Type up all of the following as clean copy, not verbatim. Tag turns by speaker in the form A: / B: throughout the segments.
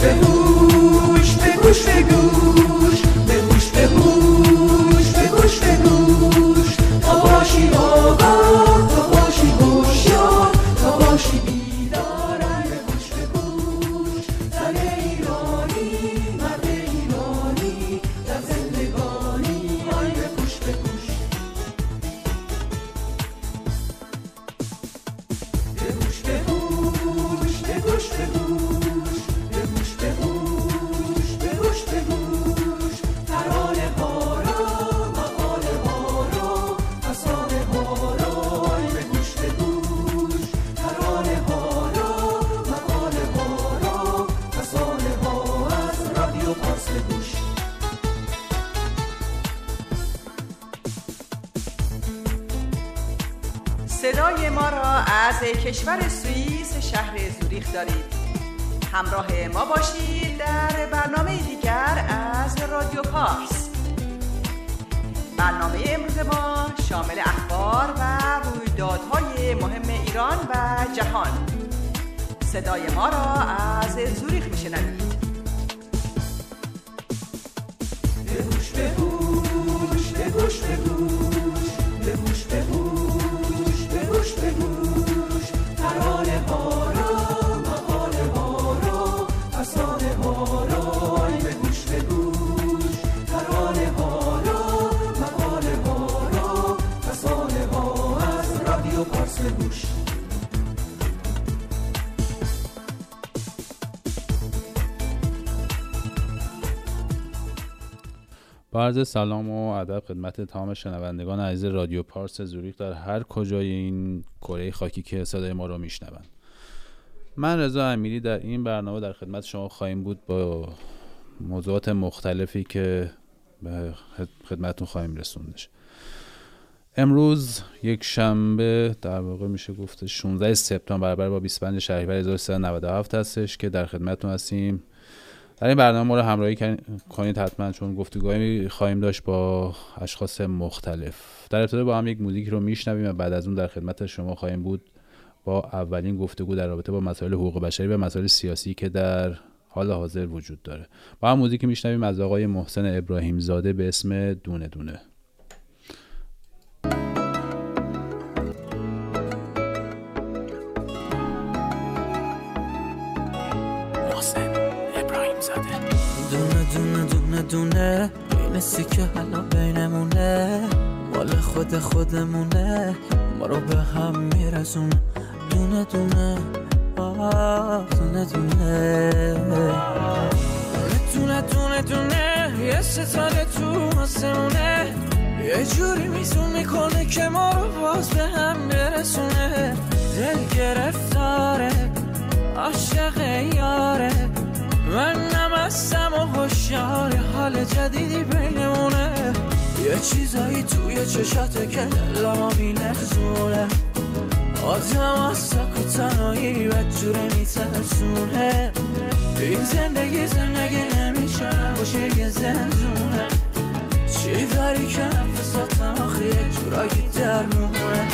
A: به گوش به گوش به گوش به گوش به گوش به گوش به گوش تا باشی آگاه تا باشی هوشیار تا باشی بیدار به گوش به گوش زن ایرانی مرد ایرانی در زندگانی آی به گوش به گوش به گوش به گوش به گوش به گوش به گوش به گوش به گوش به گوش ترانه ها را مقاله ها را افسانه ها را آی به گوش به گوش ترانه ها را مقاله ها را افسانه ها از رادیو پارس به گوش
B: صدای ما را از کشور سوئیس شهر زوریخ دارید. همراه ما باشید در برنامه دیگر از رادیو پارس. برنامه امروز ما شامل اخبار و رویدادهای مهم ایران و جهان. صدای ما را از زوریخ میشنوید.
A: به گوش به گوش به گوش به گوش به گوش به گوش به گوش به گوش ترانه ها را مقاله ها را افسانه ها را آی به گوش به گوش ترانه ها را مقاله ها را افسانه ها از رادیو پارس به گوش
C: با عرض سلام و ادب خدمت تمام شنوندگان عزیز رادیو پارس زوریخ در هر کجای این کره خاکی که صدای ما رو میشنوند. من رضا امیری در این برنامه در خدمت شما خواهیم بود با موضوعات مختلفی که به خدمتتون خواهیم رسوندش. امروز یک شنبه در واقع میشه گفت 16 سپتامبر برابر با 25 شهریور 1397 هستش که در خدمتتون هستیم. در این برنامه ما رو همراهی کنید حتما، چون گفتگوهایی خواهیم داشت با اشخاص مختلف. در ابتدا با هم یک موزیک رو میشنویم و بعد از اون در خدمت شما خواهیم بود با اولین گفتگو در رابطه با مسائل حقوق بشری و مسائل سیاسی که در حال حاضر وجود داره. با هم موزیک میشنویم از آقای محسن ابراهیم زاده به اسم دونه دونه.
D: دونه دونه دونه دونه این سیکه حالا بینمونه، مال خودمونه، ما رو به هم میرسونه. دونه دونه آه دونه دونه دونه دونه دونه یه ستاره تو آسمونه، یه جوری میزون میکنه که ما رو باز به هم برسونه. دل گرفتاره عاشق یاره، من نمستم و هوشیار حال جدیدی بینمونه. یه چیزایی توی چشاته که دلمو میلرزونه، آدم از سک و تنهایی بدجوره میترسونه. این زندگی نمیشه باشه یه زندونه، چی داری که نفساتم آخه یه جورایی درمونه.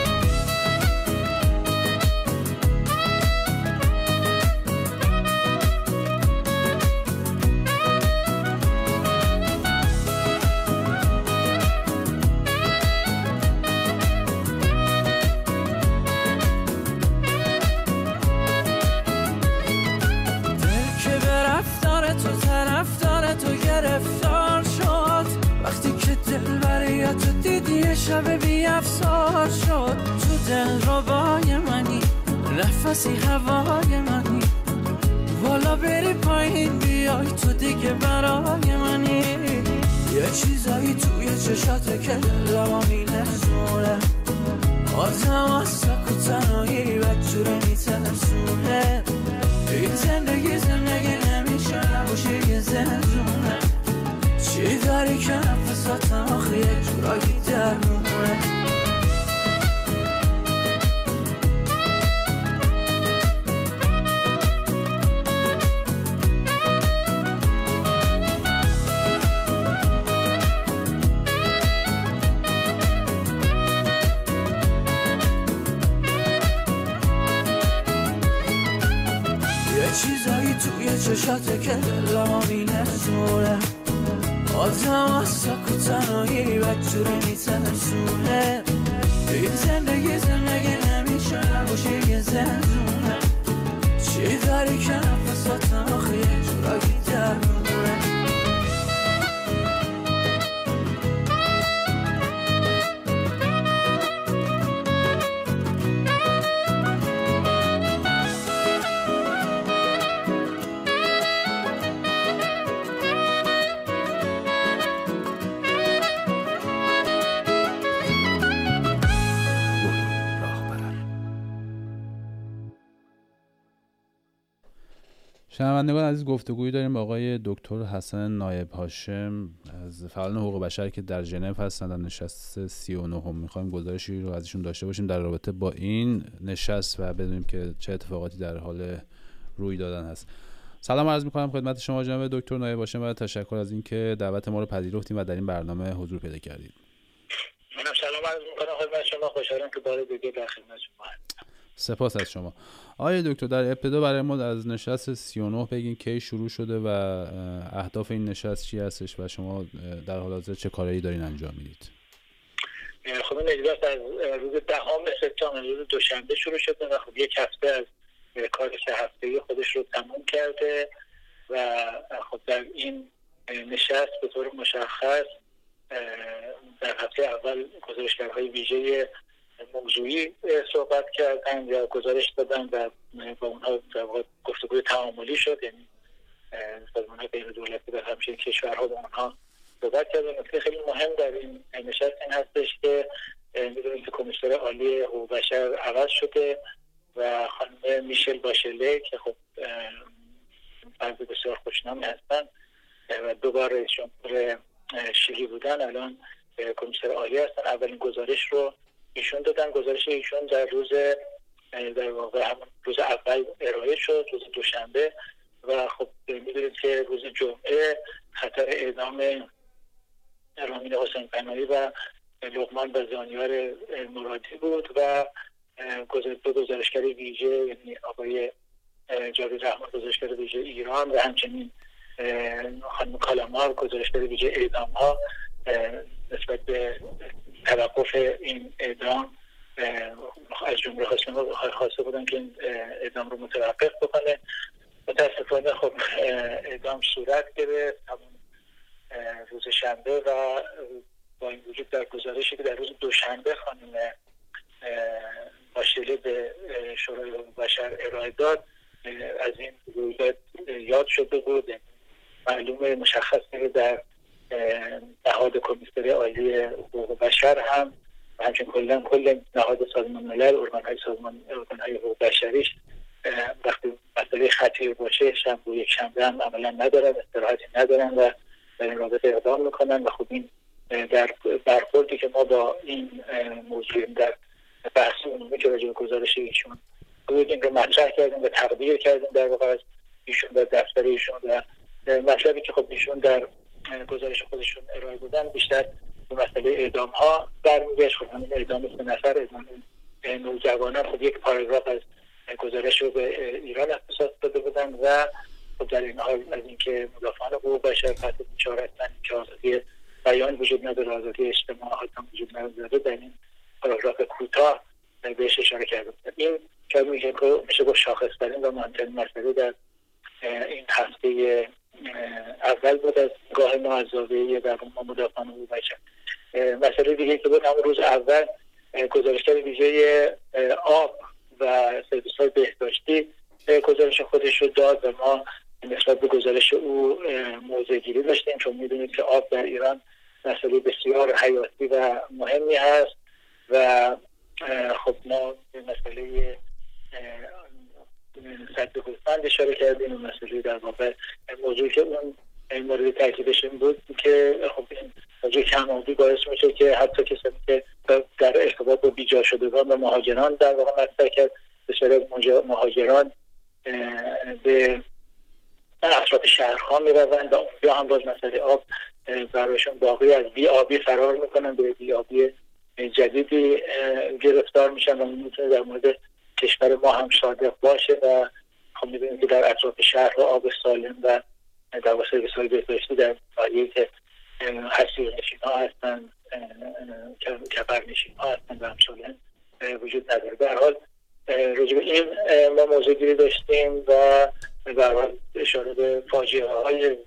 D: شب بی افسار شد تو دل ربای منی، نفسی هوای منی، والا بری پایین بیای تو دیگه برای منی. یه چیزایی توی چشاته که دلمو میلرزونه، آدم از سک و تنهایی بدجوره میترسونه. این زندگی نمیشه نباشه یه زندونه، چی داری که نفساتم آخه یه جورایی درمونه. چیزایی توی چشاته که دلمو می‌نسونه آدم از سکو تنهایی بدجوری میترسونه این زندگی نمیشه نباشه یه زندونه چی داری که نفساتم آخه یه جورایی درمونه
C: شنوندگان عزیز، گفتگویی داریم با آقای دکتر حسن نایب هاشم از فعالان حقوق بشر که در ژنو هستند. در نشست 39 می‌خوایم گزارشی رو ازشون داشته باشیم در رابطه با این نشست و بدونیم که چه اتفاقاتی در حال روی دادن هست. سلام عرض می‌کنم خدمت شما جناب دکتر نایب هاشم و تشکر از اینکه دعوت ما رو پذیرفتیم و در این برنامه حضور پیدا کردید.
E: منم سلام عرض می‌کنم خدمت شما، خوشحالم که بار دیگه در خدمت شما هستم.
C: سپاس از شما. آقای دکتر، در ابتدا برای ما از نشست 39 بگین کی شروع شده و اهداف این نشست چی هستش و شما در حال حاضر چه کارهایی دارین انجام میدید؟
E: خب این نشست از روز 10 سپتامبر روز دوشنبه شروع شده و خب یک هفته از کار 3 هفته‌ای خودش رو تموم کرده و خب در این نشست به طور مشخص در هفته اول گزارشگرهای ویژه موضوعی صحبت کردن یا گزارش دادن و با اونها گفتگوی تعاملی شد، یعنی سازمان‌های غیر دولتی و همچنین کشورها با اونها صحبت کردن. نکته خیلی مهم در این نشست این هستش که می‌دونید که کمیسر عالی حقوق بشر عوض شده و خانم میشل باشله که خب فرد بسیار خوشنامی هستن و دوبار رئیس جمهور شیلی بودن، الان کمیسر عالی هستن. اولین گزارش رو ایشون دادن. گزارش ایشون در واقع همون روز اول ارائه شد، روز دوشنبه، و خب می‌دونید که روز جمعه خطر اعدام رامین حسین پناهی و لقمان بزانیار مرادی بود و دو گزارشگر ویژه، یعنی آقای جاوید رحمان گزارشگر ویژه ایران و همچنین خانم کالامار گزارشگر ویژه اعدام‌ها نسبت به توقف این اعدام از جمهوری اسلامی خواسته بودن که این اعدام رو متوقف بکنه. متاسفانه خب اعدام صورت گرفت همون روز شنبه و با این وجود در گزارشی که در روز دوشنبه خانم باشله به شورای حقوق بشر ارائه داد از این رویداد یاد شده بود. معلومه مشخصه در نهاد کمیسر عالی حقوق بشر هم و همچنین کل نهاد سازمان ملل، ارگان‌های حقوق بشریش وقتی مسئله خطیر باشه یک شنبه هم عملا ندارن، استراحتی ندارن و در این رابطه اقدام میکنن و خب این در برخوردی که ما با این موضوع در بحث عمومی که راجع به گزارش ایشون بود این رو مطرح کردیم و تقدیر کردیم در واقع از ایشون در دفتر ایشون و مطلبی که خب ایشون در گزارش خودشون ارائه دادن بیشتر به مسئله اعدام ها برمیگشت. خب همین اعدام 3 نفر اعدام نوجوانان خب یک پاراگراف از گزارش رو به ایران اختصاص داده بودن و خب در این حال از اینکه مدافعان حقوق بشر تحت فشار هستن که آزادی بیان وجود نداره، آزادی اجتماع هم وجود نداره، در این پاراگراف کوتاه بهش اشاره کرده بود. این که میشه گفت شاخص‌ترین و مهمترین مسئله در این هفته اول بود از گاه ما از زاویه در ما مدافعان حقوق بشر. مسئله دیگه که بود همون روز اول گزارشگر ویژه آب و سرویس‌های بهداشتی گزارش خودش رو داد و ما نسبت به گزارش او موضع‌گیری داشتیم، چون می‌دونید که آب در ایران مسئله بسیار حیاتی و مهمی هست و خب ما به مسئله سد گوسفند اشاره کردیم. این مسئله در واقع موضوعی که اون مورد تاکیدش این بود که خب این موضوع کم‌آبی باعث میشه که حتی کسانی که در ارتباط با بیجا شدگان و مهاجران در واقع مطرح کرد، بسیاری مهاجران به اطراف شهرها میروند و اونجا هم باز مسئله آب برایشون باقی از بی‌آبی فرار میکنن، به بی‌آبی جدیدی گرفتار میشن و میتونه در مورد کشور ما هم صادق باشه و خب می‌بینید که در اطراف شهر آب سالم و در واقع سرویس‌های بهداشتی در ناحیه‌ای که حصیرنشین‌ها هستن، کبرنشین‌ها هستن و همچنین وجود نداره. به هر حال راجع به این ما موضوعگیری داشتیم و به هر حال اشاره به فاجعه‌های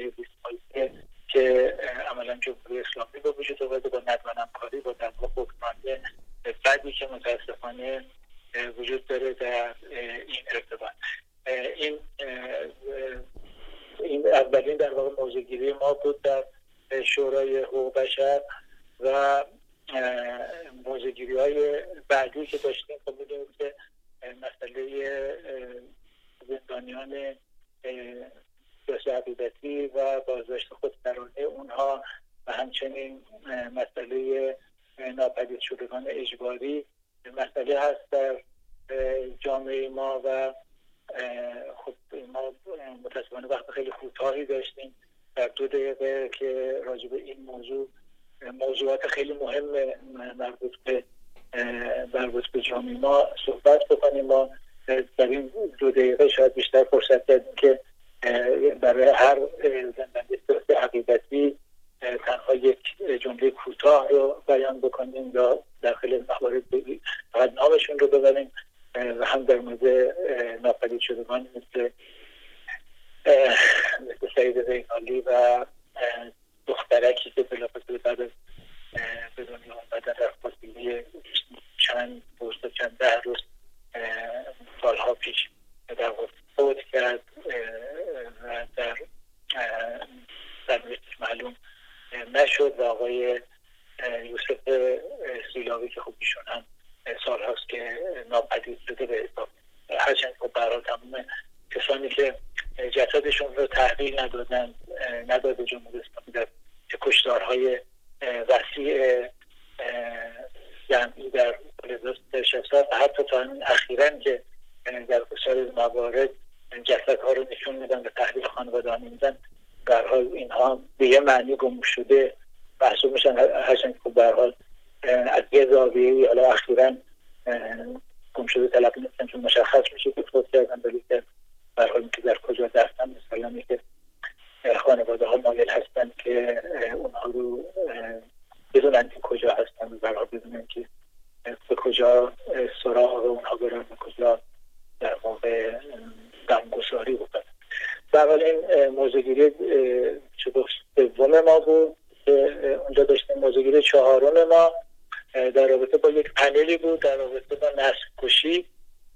E: که عملاً جمهوری اسلامی به وجود آورده با ندوه همکاری با در واقع حکمرانی بدی که متأسفانه وجود داره در این ارتباط. این اولین در واقع موضوعگیری ما بود در شورای حقوق بشر و موضوعگیری‌های بعدی که داشتیم خب می‌دونید که مسئله زندانیان سیاسی عقیدتی و بازداشت خودسرانه اونها و همچنین مسئله ناپدید شدگان اجباری مسئله هست در جامعه ما و خب ما متاسفانه وقت خیلی کوتاهی داشتیم در 2 دقیقه که راجع به این موضوعات خیلی مهم مربوط به جامعه ما صحبت بکنیم. ما در این 2 دقیقه شاید بیشتر فرصت دادیم که برای هر زندانی سیاسی عقیدتی تنها یک جمله کوتاه رو بیان بکنیم یا در خلال موارد فقط نامشون رو ببریم و هم در مورد ناپدید شدگان مثل سعید زینالی و دخترکی که بلافاصله بعد از به دنیا آمدن در فاصله چند ده روز سالها پیش در فوت کرد و در سرنوشتش معلوم نشد و آقای یوسف سیلاوی که خب ایشون هم سالهاست که ناپدید شده به حساب. هرچند خب برای تمام کسانی که جسدشون رو تحویل نداده جمهوری اسلامی در کشتارهای وسیع جمعی در 1960 و حتی تا همین اخیراً که در بسیاری از موارد جسدها رو نشون میدن و تحویل خانواده‌ها میدن، به هر حال اینها به یه معنی گم شده محسوب میشن. هرچند که به هر حال از یه زاویه‌ای حالا اخیراً گم شده تلقی میشن چون مشخص میشه که فوت کردن، ولی که به هر حال که در کجا دستن مثلا که خانواده‌ها مایل هستن که اونها رو بدونن که کجا هستن و به هر حال بدونن که به کجا سراغ اونها برن و کجا در واقع غمگساری بکنن. به هر حال این موضوعگیری سوم ما بود که اونجا داشتیم. موضوعگیری 4 ما در رابطه با یک پنلی بود در رابطه با نسل کشی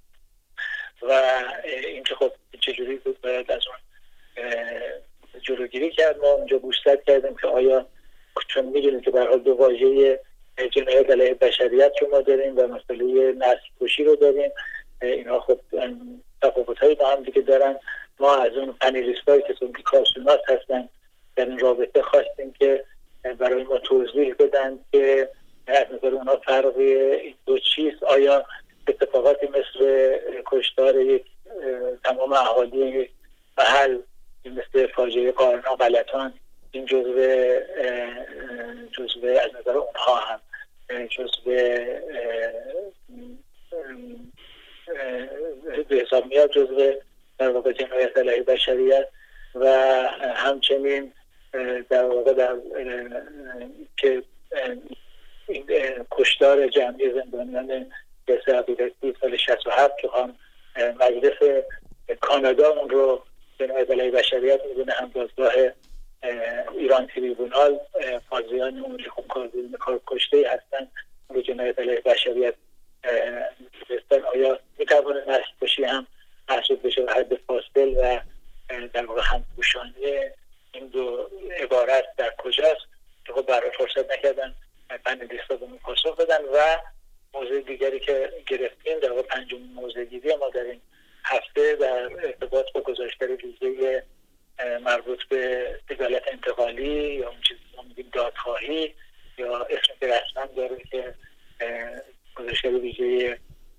E: و اینکه خب چجوری بود باید از اون جلوگیری کرد. ما اونجا گوشزد کردیم که آیا چون میدونیم که به هر حال 2 واژه جنایت علیه بشریت رو ما داریم و مسئله نسل کشی رو داریم، اینا خب تفاوت‌هایی با هم دیگه دارن. ما از اون پنلیست‌هایی که کارشناس هستن در این رابطه خواستیم که برای ما توضیح بدن که از نظر اونا فرق این 2 چیست. آیا اتفاقاتی مثل کشتار یک تمام اهالی محل مثل فاجعه قارنا غلطان این جزء از نظر اونها هم جزء به حساب میاد، جزء در واقع جنایت علیه بشریت و همچنین در واقع در که این کشتار جمعی زندانیان سیاسی عقیدتی سال 67 که هم مجلس کانادا اون رو جنایت علیه بشریت میدونه، هم دادگاه ایران تریبونال قاضیان اون که خب کار کشته هستن اون رو جنایت علیه بشریت میدونستن. آیا میتوانه نسل کشی هم محسوب بشه به حد فاصل و در واقع همپوشانی این 2 عبارت در کجاست که خب برای فرصت نکردن پنلیست‌ها به پاسخ بدن. و موضوع دیگری که گرفتیم در واقع 5مین موضوعگیری ما در این هفته در ارتباط با گزارشگر ویژه مربوط به عدالت انتقالی یا اون چیزی که ما میگیم دادخواهی یا اسم که رسما داره که گزارشگر ویژه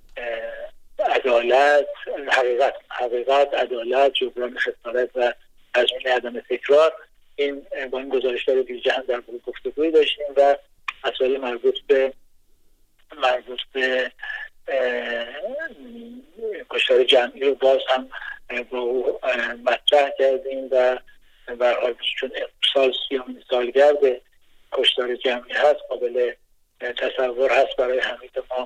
E: عدالت، حقیقت، عدالت، جبران خسارت و تضمین عدم تکرار. این با این گزارشگر ویژه هم در مورد گفتگویی داشتیم و مسائل مربوط به کشتار جمعی رو باز هم با او مطرح کردیم و به هر حال چون سال 30 سالگرد کشتار جمعی هست قابل تصور هست برای حمید ما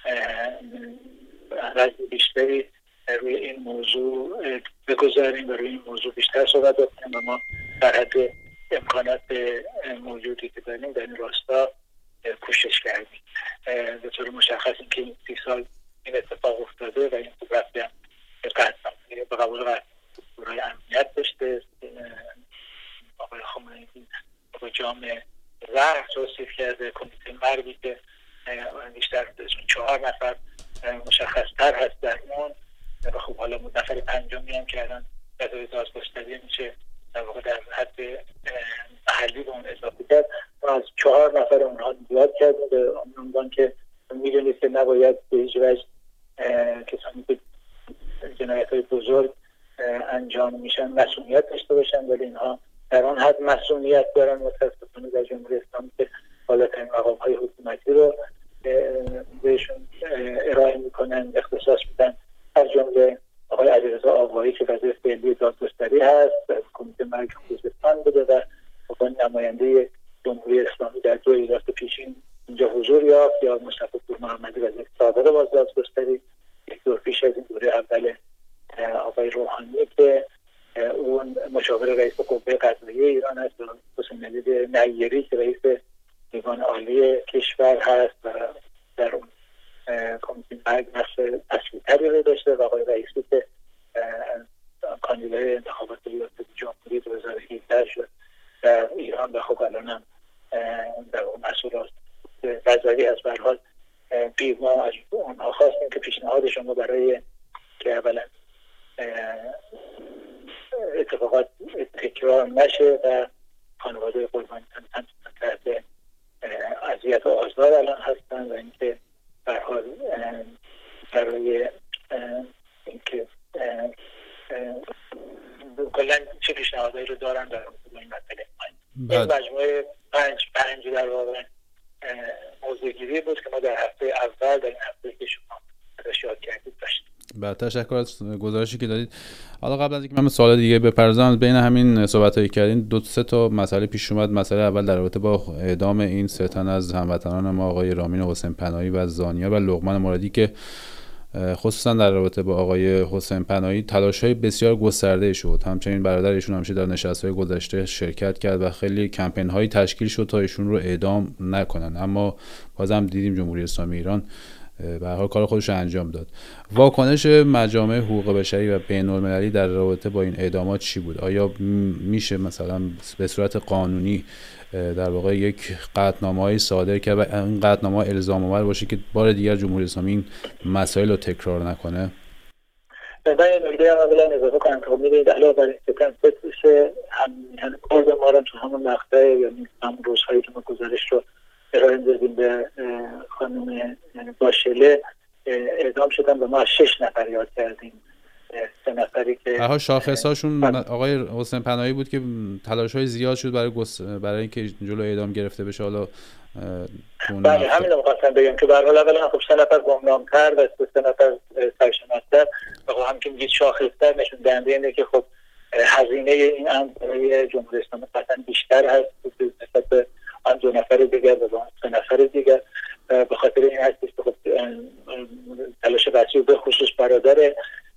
E: رد بیشتری روی این موضوع بگذاریم و روی این موضوع بیشتر صحبت بکنیم و ما در حد امکانات موجودی که داریم در این راستا کوشش کردیم. به طور مشخص این که این 30 سال این اتفاق افتاده و این خوب رفته هم به قبول برای امنیت داشته. آقای خمینی با جامعه زهر توصیف کرده، کمیته مرگی که بیشتر 4 نفر مشخص تر هست در اون و خب حالا نفر پنجمی هم که الان جزای دادگستری میشه در واقع در حد محلی به اون اضافه کرد و از 4 نفر اونها زیاد کردیم به عنوان که میدونید که نباید به هیچ وجه کسانی که جنایت‌های بزرگ انجام میشن مسئولیت داشته باشن، ولی اینها در آن حد مسئولیت دارن متاسفانه در جمهوری اسلامی که بالاترین مقام‌های حکومتی رو بهشون ارائه میکنن، اختصاص میدن، از جمله آقای علیرضا آقایی که وزیر فعلی دادگستری هست، کمیته مرگ خوزستان بوده و با نماینده جمهوری اسلامی در 2 ایالت پیشین اینجا حضور یافت، یا مصطفی پور محمدی وزیر سابق بازدادگستری یک دور پیش از این دوره اول آقای روحانی که اون مشاور رئیس قوه قضاییه ایران هست، و حسین علی نیری که رئیس دیوان عالی کشور هست و در اون کمیته مرگ نقش اصلی‌تری رو داشته، و آقای رئیسی که کاندیدای انتخابات ریاست جمهوری 2018 شد در ایران و خب الان هم در اون مسئولات قضایی هست. به هر حال ما از اونها خواستیم که پیشنهاد شما برای که اولا اتفاقات تکرار نشه و خانواده قربانیان تحت اذیت و آزار الان هستن و اینکه به هر حال برای اینکه کلا چه پیشنهادایی رو دارن در این مسئله. این مجموعه پنج در واقع موضوع گیری بود که ما در هفته اول در این هفته که شما ازش یاد کردید داشتیم.
C: بعد تشکر از گزارشی که دادید. حالا قبل از اینکه من سوال دیگه بپردازم، بین همین صحبتایی کردین 2-3 تا مسئله پیش اومد. مسئله اول در رابطه با اعدام این 3 تن از هموطنان ما، آقای رامین حسین پناهی و زانیار و لقمان مرادی، که خصوصا در رابطه با آقای حسین پناهی تلاش‌های بسیار گسترده شد. همچنین برادر ایشون همیشه در نشست‌های گذشته شرکت کرد و خیلی کمپین‌هایی تشکیل شد تا ایشون رو اعدام نکنن، اما بازم دیدیم جمهوری اسلامی ایران به هر حال کار خودش رو انجام داد. واکنش مجامع حقوق بشری و بین‌المللی در رابطه با این اعدامات چی بود؟ آیا میشه مثلا به صورت قانونی در واقع یک قطعنامه‌ای صادر کرد و این قطعنامه الزام آور باشه که بار دیگر جمهوری اسلامی این مسائل رو تکرار نکنه؟
E: من این نکته هم اولا اضافه کنم که می‌بینید علاوه بر اینکه تنفیذ هم کورد ما رو تو همون مقطع یا همون روزهایی که ما گزارش رو ارائه دادیم به خانم باشله اعدام شدن و ما 6 نفر یاد کردیم. 3 نفری که
C: هر شاخص‌هاشون آقای حسین پناهی بود که تلاش‌های زیاد شد برای اینکه جلو اعدام گرفته بشه. حالا
E: بله همین رو می‌خواستم بگم که به هر حال اولا خب 3 نفر گمنام‌تر و 3 نفر سرشناس‌تر و خب هم که میگید شاخص‌تر نشون دهنده اینه که خب هزینه این امر برای جمهوری اسلامی قطعاً بیشتر هست نسبت به آن 2 نفر دیگر و 3 نفر دیگر. به خاطر این هست که خب تلاش وسیع به خصوص برادر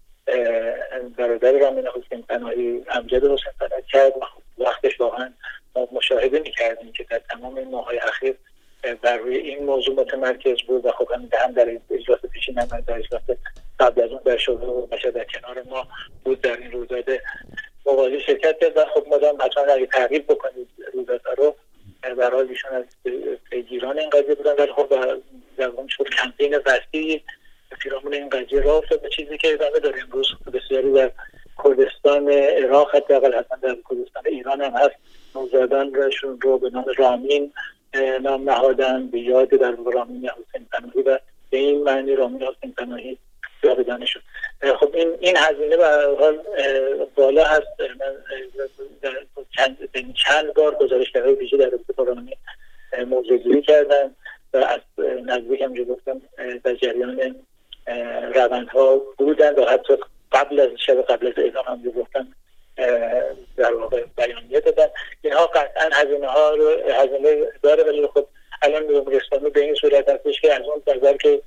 E: رامین حسین پناهی، امجد حسین پناهی کرد و وقتش واقعا ما مشاهده می‌کردیم که در تمام این ماه‌های اخیر بر روی این موضوع متمرکز بود و خب هم در اجلاس پیشین هم در اجلاس قبل از اون در شورای مشهد در کنار ما بود، در این رویداد موازی شرکت کرد و خب مدام حتما اگه تعقیب بکنید رویدادها رو در حال ایشون از پیگیران این قضیه بودن، ولی خب در اون شد کمپین وسیعی پیرامون این قضیه راه افتاد به چیزی که ادامه داره. امروز بسیاری در کردستان عراق حداقل حتما در کردستان ایران هم هست نوزادانشون رو به نام رامین نام نهادن به یاد در رامین حسین پناهی و به این معنی رامین حسین پناهی یاددانه شد. خب این هزینه به هر حال بالا هست. من چند بار گزارشگرهای ویژه در رابطه با رامین موضوع‌گیری کردن و از نزدیک همجور گفتم در جریان روندها بودن و حتی قبل از اعدام هم گفتن در واقع بیانیه دادن. اینها قطعا هزینه داره، ولی خب الان جمهوری اسلامی به این صورت هستش که از اون نظر که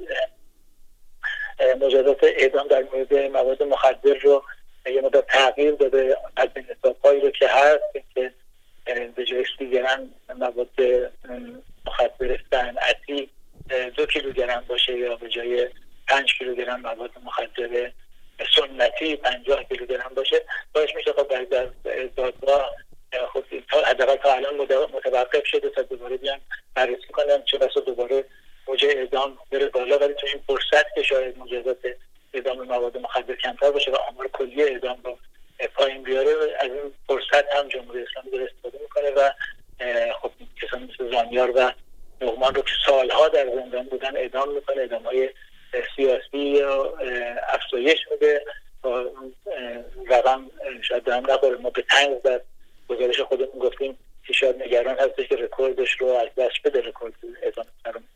E: مجازات اعدام در مورد مواد مخدر رو یه مدت تغییر داده، از این حساب‌هایی رو که هست که به جای 30 گرم مواد مخدر صنعتی 2 کیلوگرم باشه یا به جای 5 کیلوگرم مواد مخدر سنتی 50 کیلوگرم باشه، باعث میشه خب در دادگاه خب حداقل تا الان متوقف شده تا دوباره بیان بررسی کنن، چه بسا دوباره موجه اعدام بره بالا. ولی تو این فرصت که شاید مجازات اعدام مواد مخدر کمتر باشه و آمار کلی اعدام رو پایین بیاره، از این فرصت هم جمهوری اسلامی داره استفاده میکنه و خب کسانی مثل زانیار و نعمان رو که سالها در زندان بودن اعدام میکنه، اعدام‌های سیاسی افزایش میده. رقم شاید هم نخوره، ما به طنز در گزارش خودمون گفتیم که شاید نگران هستش که رکوردش رو از دست بده، رکورد اعدام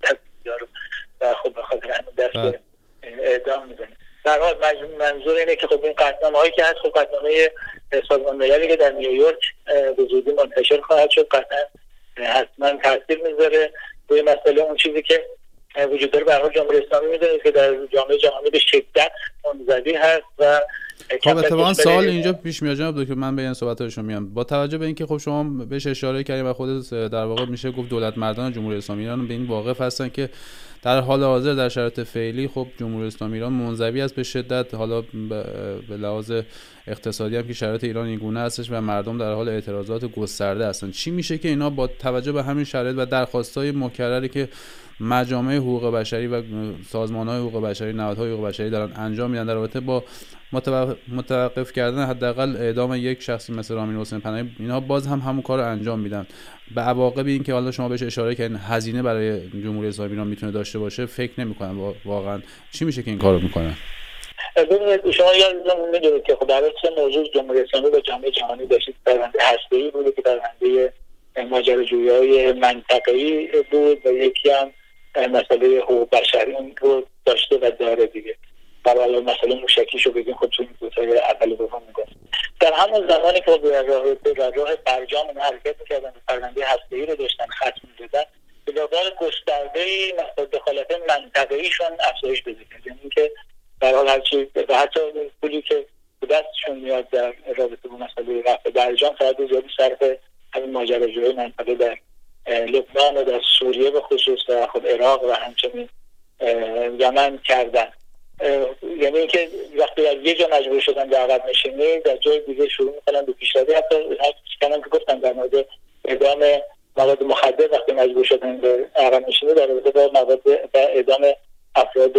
E: رو و خب به خاطر همین دست اعدام میزنه. در حال منظور اینه که خب این قطعنامه‌هایی که هست، خب قطعنامه سازمان مللی که در نیویورک به زودی منتشر خواهد شد، قطعا حتما تاثیر میذاره روی مسئله. اون چیزی که وجود داره به هر حال جمهوری اسلامی میدونه که در جامعه جهانی به شدت منزوی هست و
C: خب اتفاقا سوال اینجا پیش میاد جناب دکتر، من به این صحبتاشون میام با توجه به اینکه خب شما بهش اشاره کردید و خودت در واقع میشه گفت دولت مردان جمهوری اسلامی ایران به این واقف هستن که در حال حاضر در شرایط فعلی خب جمهوری اسلامی ایران منزوی است به شدت، حالا به لحاظ اقتصادی هم که شرایط ایران این گونه هستش و مردم در حال اعتراضات گسترده هستن. چی میشه که اینا با توجه به همین شرایط و درخواست‌های مکرری که مجامع حقوق بشری و سازمان‌های حقوق بشری، نهادهای حقوق بشری دارن انجام میدن در رابطه با متوقف کردن حداقل اعدام یک شخصی مثل رامین حسین پناهی، اینها باز هم همون کارو انجام میدن، به عواقب این که حالا شما بهش اشاره کردین هزینه برای جمهوری اسلامی ایران میتونه داشته باشه فکر نمی‌کنم واقعا چی میشه که این کارو میکنن.
E: ببینید شما یادتون میاد که خب در سه موضوع جمهوری اسلامی با جامعه جهانی داشتید، پرونده هسته‌ای بود که پرونده ماجراجویی‌های منطقه‌ای بود و یکی هم مسئله حقوق بشری رو داشته و داره دیگه. برای مسئله موشکیشو بگیم خب تو این دوتای اول دوم میگم. در همون زمانی که در راه برجام اون حرکت می‌کردن و پرونده هسته‌ای رو داشتن ختم می‌دادن، به دنبال گسترده‌ای دخالت منطقه‌ایشون افزایش پیدا کرد. یعنی که در حال هرچی و حتی پولی که به دستشون میاد در رابطه با مسئله رفع برجام فقط زیادی صرف همین ماجراجویی منطقه در لبنان و در سوریه به خصوص و خب عراق و همچنین یمن کردن. یعنی اینکه وقتی از یه جا مجبور شدن به عقب نشینی، در جای دیگه شروع میکنن به پیشروی. حتی کنم که گفتم در مورد اعدام مواد مخدر وقتی مجبور شدن به عقب نشینی در رابطه با مواد اعدام افراد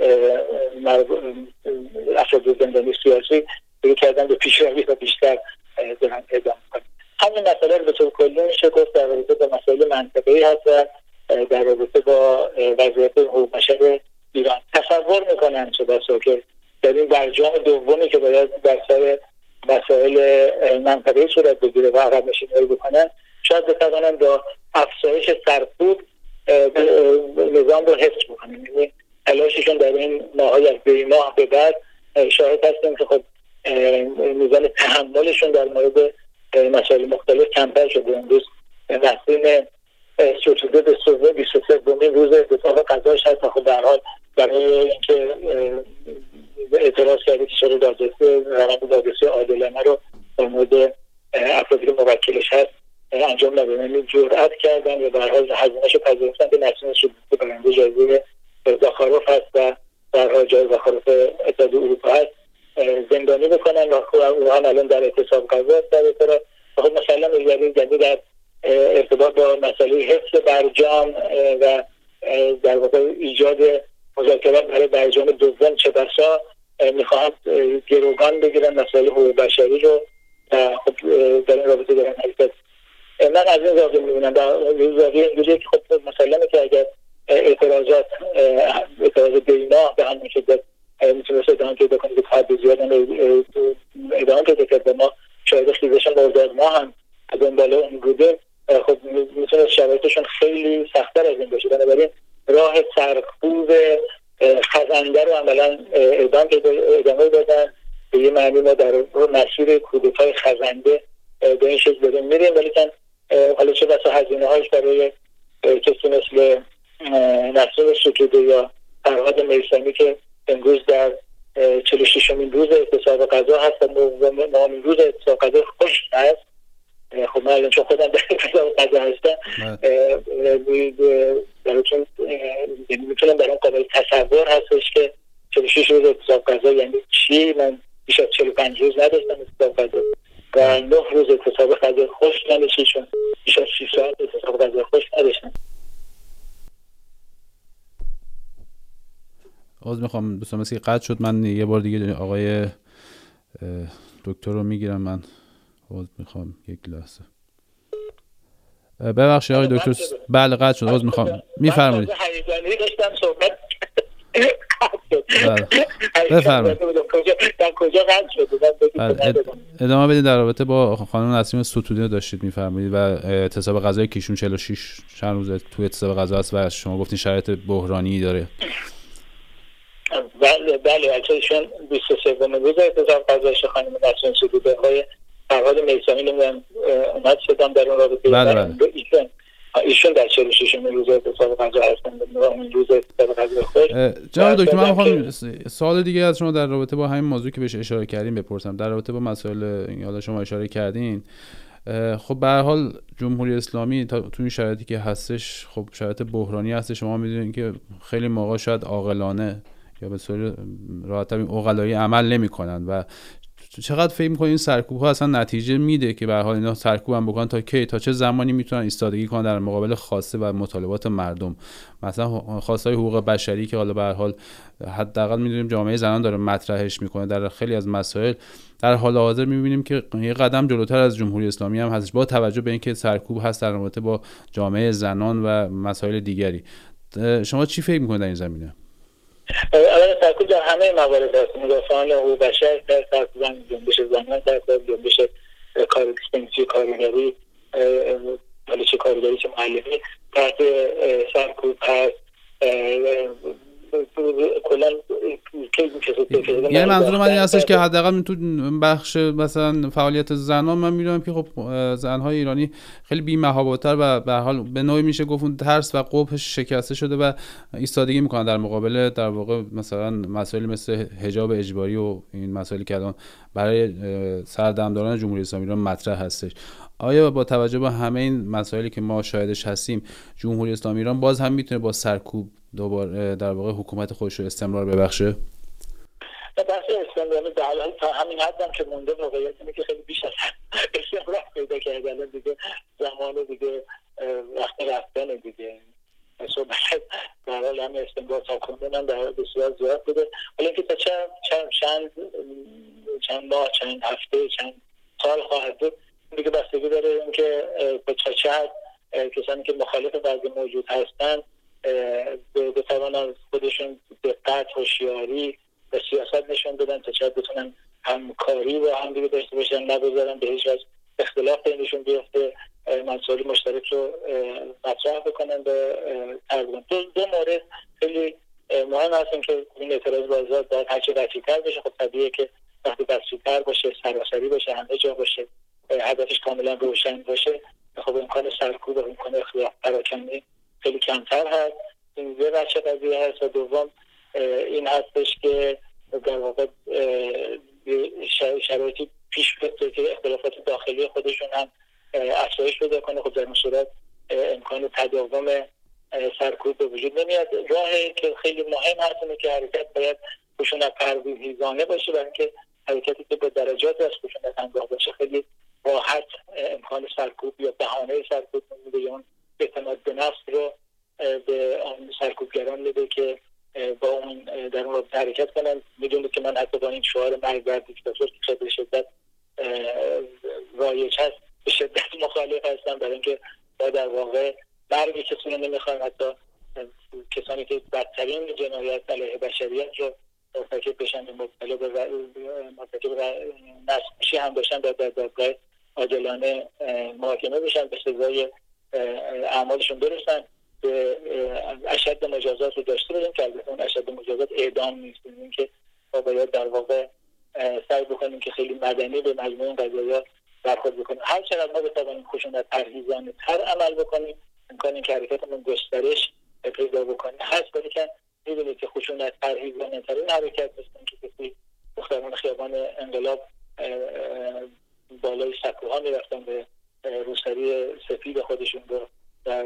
E: زندانی سیاسی شروع کردن به پیشروی و بیشتر دارن اعدام کنن. همین مسئله رو به طور کلی میشه گفت در رابطه با مسائل منطقه‌ای هست و در رابطه با وضعیت حقوق بشر ایران. تصور میکنن چه بسا که در این برجام دومی که باید در سر مسائل منطقه‌ای صورت بگیره و عقب نشینی بکنن، شاید بتوانن با افزایش سرکوب نظام رو حفظ بکنن. یعنی تلاششون در این ماهای از دی ماه به بعد شاهد هستیم که خب میزان تحملشون در مورد مسائل مختلف کمتر شده. امروز نسیم ستوده به 23 روز اتفاق قضاش هست. خب در حال برای اینکه اعتراض کرده که چرا دادرسی عادلانه رو در مورد افرادی که موکلش هست انجام ندادن، جرأت کردن و در حال هزینه‌اش رو پذیرفتن که نسیم ستوده برنده جایزه زاخاروف هست و در حال جایزه زاخاروف اتحادیه اروپا هست زندانی بکنن و اونها الان در اعتصاب قضا هست در اعتراض. خب مثلا یعنی در ارتباط با مسئله حفظ برجام و در واقع ایجاد مذاکرات برای برجام دوم چه بسا میخواهند گروگان بگیرن مسئله حقوق بشری رو. خب در این رابطه دارن حرکت. من از این زاویه میبینم در زاویه اینجوریه که خب مسئله که اگر اعتراض دیما به همین شدت میتونه ادامه پیدا کنه که حد زیاد ادامه پیدا کرد. ما شاید خیزش مرداد ما هم دنبال اون بوده. خب میتونه شرایطشون خیلی سخت‌تر از این باشه. بنابراین راه سرکوب خزنده رو عملا ادامه دادن معنی ما در مسیر کودتای خزنده به این شکل داریم میریم، ولی حالا چه بسا هزینه‌هاش برای کسی مثل نسرین ستوده یا فرهاد میثمی که امروز در 46مین روز اعتصاب غذا هست و 9مین روز اعتصاب غذا خشک هست. خب من الان چون خودم در اعتصاب غذا هستم براتون میتونم برام قابل تصور هستش که 46 روز اعتصاب غذا یعنی چی. من بیش از 45 روز نداشتم اعتصاب غذا و 9 روز اعتصاب غذا خشک یعنی چی، چون بیش از 30 ساعت اعتصاب غذا خشک نداشتم.
C: عذر میخوام دوستان، مثل قطع شد. من یه بار دیگه آقای دکتر رو میگیرم. من عذر میخوام یک لحظه. ببخشید آقای دکتر. بله قطع شد. عذر میخوام. میفرمایید.
E: هیجانی داشتم صحبت.
C: بفرمایید.
E: کجا قطع شد؟
C: ادامه بدید. در رابطه با خانم نسرین ستوده داشتید میفرمایید و اعتصاب غذای کیشون 46 چند روز تو اعتصاب غذا است و شما گفتین شرایط بحرانی داره.
E: بله ایشون 23مین روز اعتصاب غذاش خانم نسرین ستوده های فرهاد میثمی نمیدونم اومد شدم در اون رابطه.
C: بله.
E: ایشون در 46مین روز اعتصاب غذا هستن، اون روز اعتصاب غذا خود.
C: جناب دکتر من می‌خوام سوال دیگه از شما در رابطه با همین موضوعی که بهش اشاره کردین بپرسم. در رابطه با مسائل حالا شما اشاره کردین، خب به هر حال جمهوری اسلامی تو این شرایطی که هستش، خب شرایط بحرانی هست. شما می‌دونید که خیلی موقع شاید عاقلانه یا به صورت راحت عقلایی عمل نمی‌کنن و چقدر فکر می‌کنید این سرکوب‌ها اصلا نتیجه میده که به هر حال اینا سرکوب هم بکنن تا کی، تا چه زمانی میتونن ایستادگی کنن در مقابل خواسته و مطالبات مردم، مثلا خواستهای حقوق بشری که حالا به هر حال حداقل میدونیم جامعه زنان داره مطرحش میکنه در خیلی از مسائل. در حال حاضر میبینیم که یه قدم جلوتر از جمهوری اسلامی هم هستش با توجه به اینکه سرکوب هست در رابطه با جامعه زنان و مسائل دیگری. شما چی فکر میکنید در این زمینه؟
E: اولا سرکوب در همه موارد هست. مدافعان حقوق بشر در سرکوب جنبش زنان در جنبش کارگری، کارگری، حالا چه کارگری چه معلمی تحت سرکوب هست. کلا
C: یعنی منظور من این هستش که حداقل تو بخش مثلا فعالیت زنان من می‌دونم که خب زن‌های ایرانی خیلی بی‌محاباتر و به هر حال به نوعی میشه گفت اون ترس و قبحش شکسته شده و ایستادگی میکنن در مقابل در واقع مثلا مسائلی مثل حجاب اجباری و این مسائلی که الان برای سردمداران جمهوری اسلامی ایران مطرح هستش. آیا با توجه به همه این مسائلی که ما شاهدش هستیم جمهوری اسلامی ایران باز هم میتونه با سرکوب دوباره در واقع حکومت خودش رو استمرار ببخشه؟
E: بحث استمرار در حال تا همین حدم که مونده واقعیت اینه که خیلی بیش از استمرار پیدا کرده. الان دیگه زمان دیگه وقت رفتن دیگه صحبت در حال همین استمرار تا کنده من در بسیار زیاد بوده. حالا اینکه تا چند ماه، چند هفته، چند سال خواهد بود دیگه بستگی داره اینکه تا چه حد کسانی که مخالف وضع موجود هستن بتوانن خودشون دقت، هوشیاری و سیاست نشون بدن، تا چه حد بتونن همکاری با هم دیگه داشته باشن، نگذارن به هیچ وجه اختلاف بینشون بیفته، مسائل مشترک رو مطرح بکنن به تقریبا. دو مورد خیلی مهم هستن که این اعتراض بازار باید هرچه وسیع‌تر بشه. خب طبیعیه که وقتی وسیع‌تر باشه، سراسری باشه، همه جا باشه، هدفش کاملا روشن باشه، خب امکان سرکوب و امکان اختلاف پراکنی خیلی کمتر هست. این یه بچه قضیه هست. و دوم این هستش که در واقع شرایطی پیش بیاد که اختلافات داخلی خودشون هم افزایش پیدا کنه. خب در این صورت امکان تداوم سرکوب به وجود نمیاد. راهی که خیلی مهم هست اینه که حرکت باید خشونت پرهیزانه باشه، برای اینکه حرکتی که با درجات از خشونت همراه باشه خیلی راحت امکان سرکوب یا بهانه سرکوب میده یا اون اعتماد به نفس رو به آن سرکوبگران میده که با اون در اون رابطه حرکت کنن. میدونید که من حتی با این شعار مرگ بر دیکتاتور که به شدت رایج هست به شدت مخالف هستم، برای اینکه ما در واقع مرگ کسی رو نمیخوایم، حتی کسانی که بدترین جنایت علیه بشریت رو مرتکب بشن، مرتکب نسل هم باشن در دادگاه عادلانه محاکمه بشن، به سزای اعمالشون برسن، به اشد مجازات رو داشته باشیم که البته اون اشد مجازات اعدام نیست. این که ما باید در واقع سعی بکنیم که خیلی مدنی به مجموع قضایا برخورد بکنیم. هر چقدر ما بتوانیم خشونت پرهیزانه تر عمل بکنیم امکانی که حرکتمون گسترش پیدا بکنه هست. ولی که می‌دونید که خشونت پرهیزانه تر این حرکت هستن که کسی دختران خیابان انقلاب بالای سکوها میرفتن به روسری سفید خودشون رو در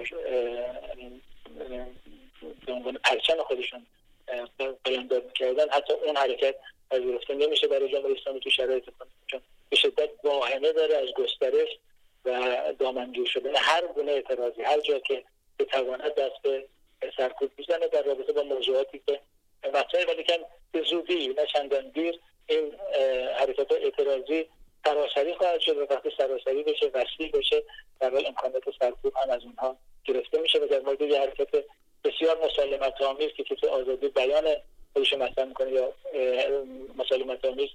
E: عنوان پرچم خودشون قلمداد می‌کردن. حتی اون حرکت پذیرفته نمیشه برای جمهوری اسلامی تو شرایط کنیم، چون به شدت واهمه داره از گسترش و دامنگیر شدن هر گونه اعتراضی، هر جا که بتواند دست به سرکوب میزنه در رابطه با موضوعاتی که مطرحه. ولی که به زودی نه چندان دیر این حرکات اعتراضی سراسری خواهد شد و وقتی سراسری بشه، وسیع بشه، در حال امکانات سرکوب هم از اونها گرفته میشه. و در مورد یه حرکت بسیار مسالمت آمیز که کسی آزادی بیان خودش مطرح میکنه یا مسالمت آمیز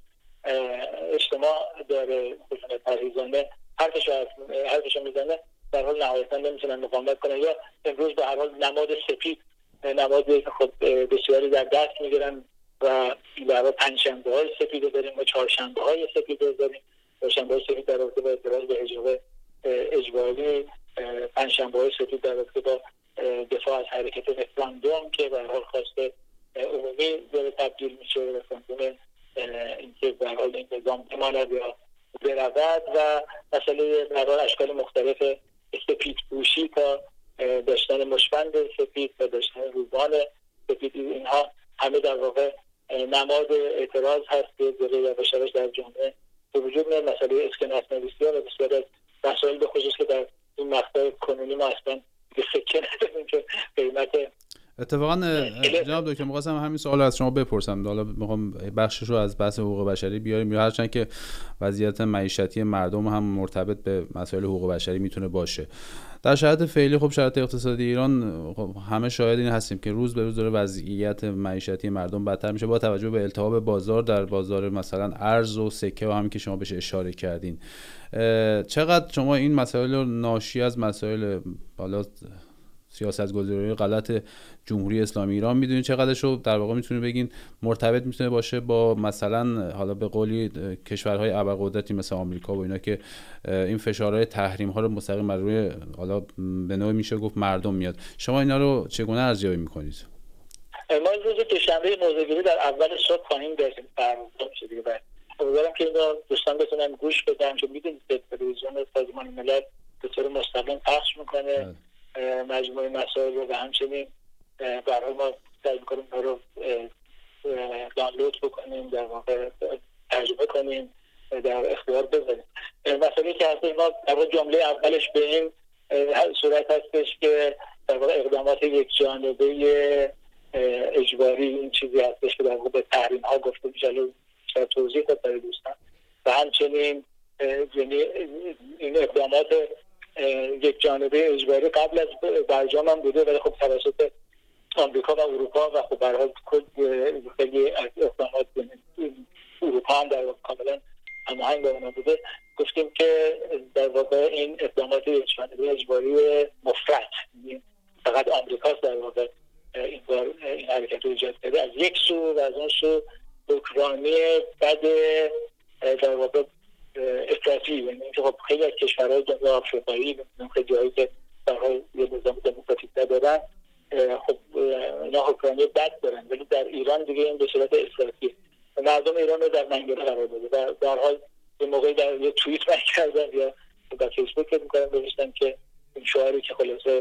E: اجتماع داره، خشونت پرهیزانه حرفشو میزنه، در حال نهایتا نمیتونن مقاومت کنن. یا امروز به هر حال نماد سفید، نمادی که خب بسیاری در دست میگیرن و در واقع پنجشنبه‌های سفید داریم و چهارشنبه‌های سفید داریم. چهارشنبه‌های سفید در رابطه با اعتراض به حجاب اجباری، پنجشنبه‌های سفید در رابطه با دفاع از حرکت رفراندوم که به هر حال خواسته عمومی داره تبدیل میشه به رفراندوم اینکه به هر حال این نظام بماند یا برود، و مسئله در حال اشکال مختلف سفید پوشی تا داشتن مشبند سفید و داشتن روبان سفید، اینها همه در واقع نماد اعتراض هست که داره یواش یواش در جامعه به وجود میاد. مسئله اسکناس نویسی ها و بسیار از مسائل به خصوص که در این مقطع کنونی ما اصلا فکر نداریم که قیمت.
C: اتفاقا جناب دکتر می‌خواستم همین سوال از شما بپرسم، حالا می‌خوام بخشش رو از بحث حقوق بشری بیاریم، یا هرچند که وضعیت معیشتی مردم هم مرتبط به مسائل حقوق بشری میتونه باشه. در شرایط فعلی خب شرایط اقتصادی ایران خب همه شاهد این هستیم که روز به روز داره وضعیت معیشتی مردم بدتر میشه با توجه به التهاب بازار در بازار مثلا ارز و سکه و همین که شما بهش اشاره کردین. چقدر شما این مسائل رو ناشی از مسائل بالا سیاست‌گذاری غلط جمهوری اسلامی ایران میدونید، چقدرش رو در واقع میتونه بگین مرتبط میتونه باشه با مثلا حالا به قولی کشورهای ابرقدرتی مثل آمریکا و اینا که این فشارهای تحریم ها رو مستقیم بر روی حالا به نوعی میشه گفت مردم میاد. شما اینا رو چگونه ارزیابی میکنید؟
E: ما روز دوشنبه موضوعگیری در اول صبح خواهیم داشتیم برنامه میشه دیگه. امیدوارم که اینا دوستان بتونن گوش بدن، چون میدونید که تلویزیون سازمان ملل به طور مستقیم پخش میکنه مجموعه مسائل رو و همچنین برای ما سعی می‌کنیم اون رو دانلود بکنیم، در واقع ترجمه کنیم، در اختیار بذاریم. مسئله که هست ما در واقع جمله اولش به این صورت هستش که در واقع اقدامات یک جانبه اجباری این چیزی هستش که در واقع به تحریم ها گفته میشه، بیشتر توضیح داد برای دوستان، و همچنین این اقدامات یک جانبه اجباری قبل از برجام هم بوده ولی خب توسط آمریکا و اروپا و خب به هر حال خیلی اقدامات اروپا هم در واقع کاملا هماهنگ با اونها بوده. گفتیم که در واقع این اقدامات یک جانبه اجباری مفرط، فقط آمریکاست در واقع این بار این حرکت رو ایجاد کرده از یک سو، و از اون سو اوکراینی بد در واقع افراطی، یعنی اینکه خب خیلی از کشورهای جنوب آفریقایی خیلی جایی که در حال یه نظام دموکراتیک ندارن، خب اینا اوکراینی بد دارن، ولی در ایران دیگه این به صورت افراطی مردم ایران رو در منگره قرار داده. و در حال یه موقعی در یه توییت من کردم یا در فیسبوک می‌کنم نوشتم که این شعاری که خلاصه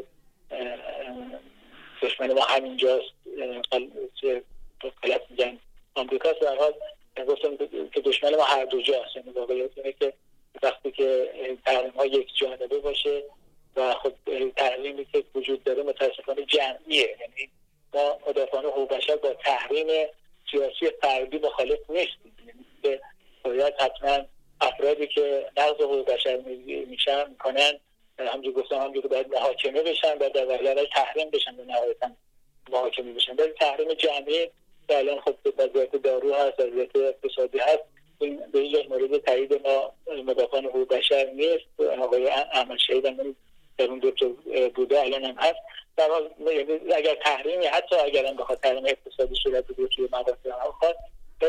E: دشمن ما همینجاست که غلط میگن آمریکاست، در حال گفتم که دشمن ما هر دو جاست. یعنی واقعیت اینه که وقتی که تحریم ها یک جانبه باشه و خب تحریمی که وجود داره متاسفانه جمعیه، یعنی ما مدافعان حقوق بشر با تحریم سیاسی فردی مخالف نیستیم، یعنی که باید حتما افرادی که نقض حقوق بشر میکنن همونجور گفتم همونجور باید محاکمه بشن و در وهله تحریم بشن و نهایتا محاکمه بشن. ولی تحریم جمعی که الان خب وضعیت دارو هست، وضعیت اقتصادی هست، این به هیچ مورد تایید ما مدافعان حقوق بشر نیست. آقای احمد شهید هم در اون دو بوده الان هم هست. در حال اگر تحریمی، حتی اگر هم بخواد تحریم اقتصادی صورت بگیره توی مقاطع خاص، باید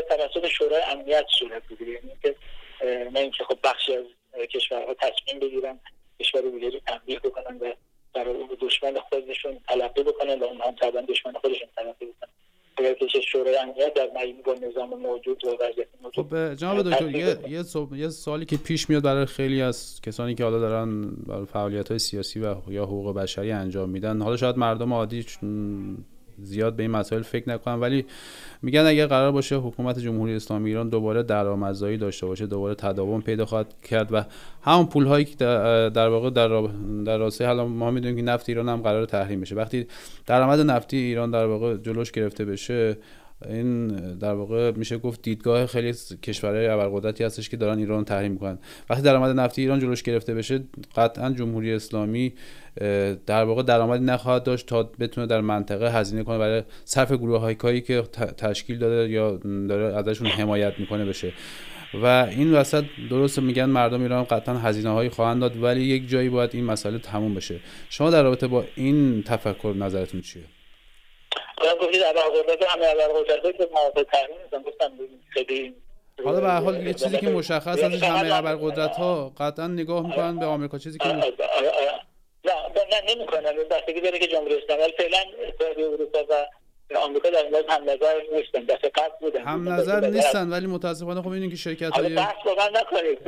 E: توسط شورای امنیت صورت بگیره، یعنی که نه اینکه خب بخشی از کشورها تصمیم بگیرن کشور دیگری تنبیه بکنن و برای اون دشمن خودشون تلقی بکنن و اونها هم طبعا دشمن خودشون تلقی بکنن. اگر که شورای امنیت در معین با نظام موجود و وضعیت موجود.
C: خب جناب دکتر یه سوالی که پیش میاد برای خیلی از کسانی که حالا دارن برای فعالیت‌های سیاسی و یا حقوق بشری انجام میدن، حالا شاید مردم عادی زیاد به این مسائل فکر نکنن، ولی میگن اگر قرار باشه حکومت جمهوری اسلامی ایران دوباره درآمدزایی داشته باشه، دوباره تداوم پیدا خواهد کرد و همون پول‌هایی که در واقع در راسته حالا ما میدونیم که نفت ایران هم قرار تحریم بشه، وقتی درآمد نفتی ایران در واقع جلوش گرفته بشه، این در واقع میشه گفت دیدگاه خیلی کشورهای ابرقدرتی هستش که دارن ایران تحریم میکنن. وقتی درآمد نفتی ایران جلوش گرفته بشه، قطعا جمهوری اسلامی در واقع درآمدی نخواهد داشت تا بتونه در منطقه هزینه کنه برای صرف گروه‌های کاری که تشکیل داده یا داره ازشون حمایت میکنه بشه. و این وسط درست میگن مردم ایران قطعا هزینه‌هایی خواهند داد، ولی یک جایی باید این مسئله تموم بشه. شما در رابطه با این تفکر نظرتون چیه؟
E: گفتید ابرقدرت همه ابرقدرت که موافق تحریم هستن، گفتم خیلی
C: حالا به هر حال یه چیزی که مشخص هستش همه ابرقدرت‌ها قطعا نگاه میکنن به آمریکا، چیزی که
E: نه نمیکنن. بستگی داره که جمهوری اسلامی فعلا اتحادیه اروپا و آمریکا در این مورد هم نظر نیستن، دفعه قبل بودن
C: هم نظر نیستن، ولی متاسفانه خب می‌بینید که شرکت‌های
E: بحث با من نکنید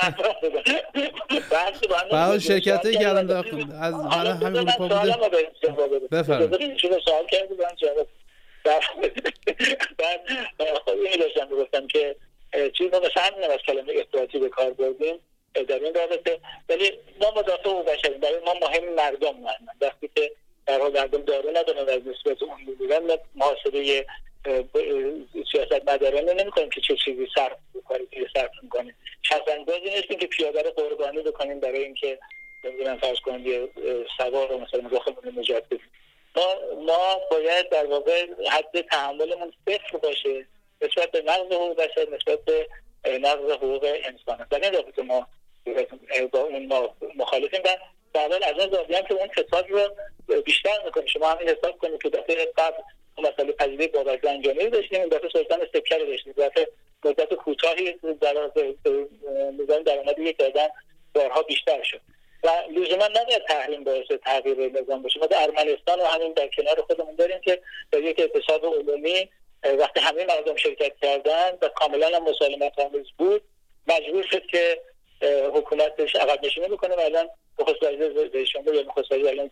C: بعضی شرکت‌هایی که الان از همین اروپا بوده
E: بفرمایید شما سوال کردید من جواب بعد خودم داشتم میگفتم که چیزی مثلا از کلمه افراطی به کار بردیم در این رابطه، ولی ما مدافع حقوق بشریم، برای ما مهم مردم هستند. وقتی که در حال مردم دارو ندارن از نسبت اون میگیرن، محاسبه سیاست مدارانه نمی‌کنیم که چه چیزی صرف بکنیم که صرف می‌کنیم. شطرنج‌بازی نیستیم که پیاده رو قربانی بکنیم برای اینکه نمی‌دونم فرض کنیم یه سوار رو مثلا رخمون نجات بدیم. ما باید در واقع حد تحملمون صفر باشه نسبت به نقض حقوق بشر، نسبت به نقض حقوق انسان. در این رابطه ما با اون مخالفیم و در حال از این زاویه که اون فساد رو بیشتر میکنیم. شما همین حساب کنید که دفعه قبل مسئله پذیرایی بابک زنجانی داشتیم، این دفعه سلطان سکه رو داشتیم، دفعه مدت کوتاهی در میزان درآمد یک آدم بارها بیشتر شد و لزوما نباید تحریم باعث تغییر نظام باشه. ما در ارمنستان و همین در کنار خودمون داریم که در یک اقتصاد عمومی وقتی همه مردم شرکت کردن و کاملا مسالمت آمیز بود، مجبور شد که حکومتش عقب نشینی بکنه و الان نخست وزیر رئیس‌جمهور یا نخست وزیر الان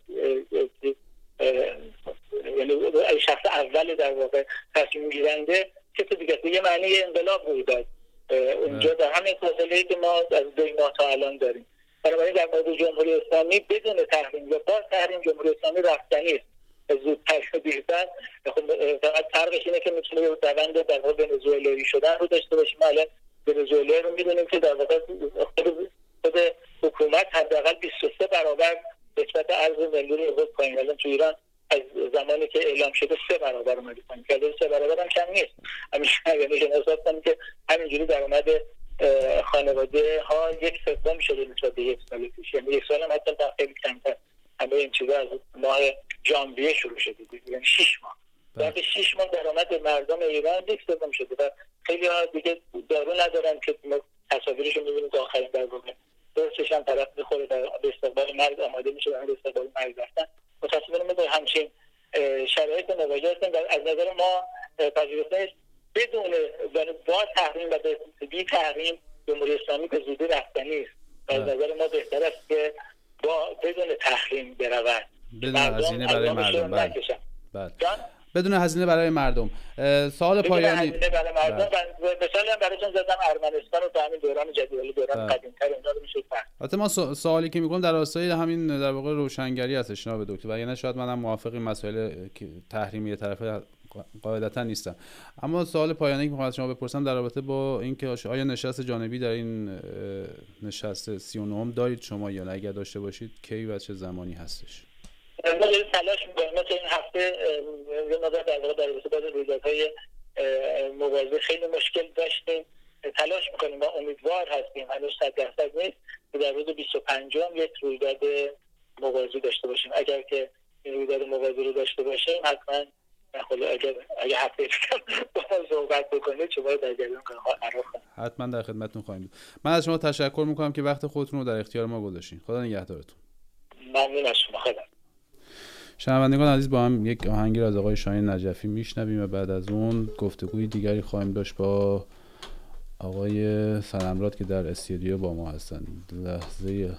E: یعنی شخص اول در واقع تصمیم گیرنده که تو دیگه یه معنی انقلاب روی داد اونجا در همین فاصله‌ای که ما از 2 ماه تا الان داریم. بنابراین در مورد جمهوری اسلامی بدون تحریم یا با تحریم جمهوری اسلامی رفتنی است. زودتر و دیرتر فقط فرقش اینه که میتونه روند در واقع ونزوئلایی شدن رو داشته باشیم. الان ونزوئلا رو میدونیم که در واقع خود حکومت حداقل 23 برابر نسبت ارز ملی رو پایین. الان تو ایران از زمانی که اعلام شده 3 برابر اومده پایین که 3 برابر هم کم نیست. یعنی حساب کنیم که همینجوری درآمد خانواده ها 1/3 شده نسبت به 1 سال پیش، یعنی 1 سال هم حتی خیلی کمتر. همه این چیزا از ماه ژانویه شروع شده، یعنی 6 ماه. بعد 6 ماه درآمد مردم ایران 1/3 شده و خیلی ها دیگه دارو ندارن که تصاویرشو می‌بینید که آخرین در واقع درستش هم طرف می‌خوره در استقبال مرگ آماده میشه برای استقبال مرگ رفتن. متأسفانه ما در همچین شرایط مواجه هستیم و از نظر ما پذیرفتنش بدون با تحریم و بی تحریم جمهوری اسلامی به زودی رفتنی است. از نظر ما بهتر است که بدون تحریم برود،
C: بدون هزینه برای مردم. بدون هزینه برای مردم. سوال پایانی
E: برای مردم مثلا هم براتون زدم ارمنستان رو تا همین دوران جدید دوران قدیم‌تر اینا رو میشه فهم.
C: البته ما سوالی که می‌کنم در راستای همین در واقع روشنگری هستش جناب دکتر، وگرنه شاید منم موافق این مسائل تحریمی طرفه قاعدتا نیستم. اما سوال پایانی که می‌خوام از شما بپرسم در رابطه با اینکه آیا نشست جانبی در این نشست 39م دارید شما یا نه؟ اگر داشته باشید کی و چه زمانی هستش؟
E: ما تلاش می‌کنیم مثلا این هفته یه مقدار در واقع در رابطه رویدادهای موازی خیلی مشکل داشتیم، تلاش می‌کنیم و امیدوار هستیم، هنوز 100% نیست که در روز 25م یک رویداد موازی داشته باشیم. اگر که این رویداد موازی رو داشته باشیم حتما خدا اگه هفته با صحبت بکنید شما رو در جریان قرار خواهیم.
C: حتما در خدمتتون خواهیم بود. من از شما تشکر میکنم که وقت خودتون رو در اختیار ما گذاشتین. خدا نگهدارتون.
E: ممنون از شما. خدا.
C: شنوندگان عزیز، با هم یک آهنگی از آقای شاهین نجفی میشنویم و بعد از اون گفتگوی دیگری خواهیم داشت با آقای سنمراد که در استودیو با ما هستند. لحظه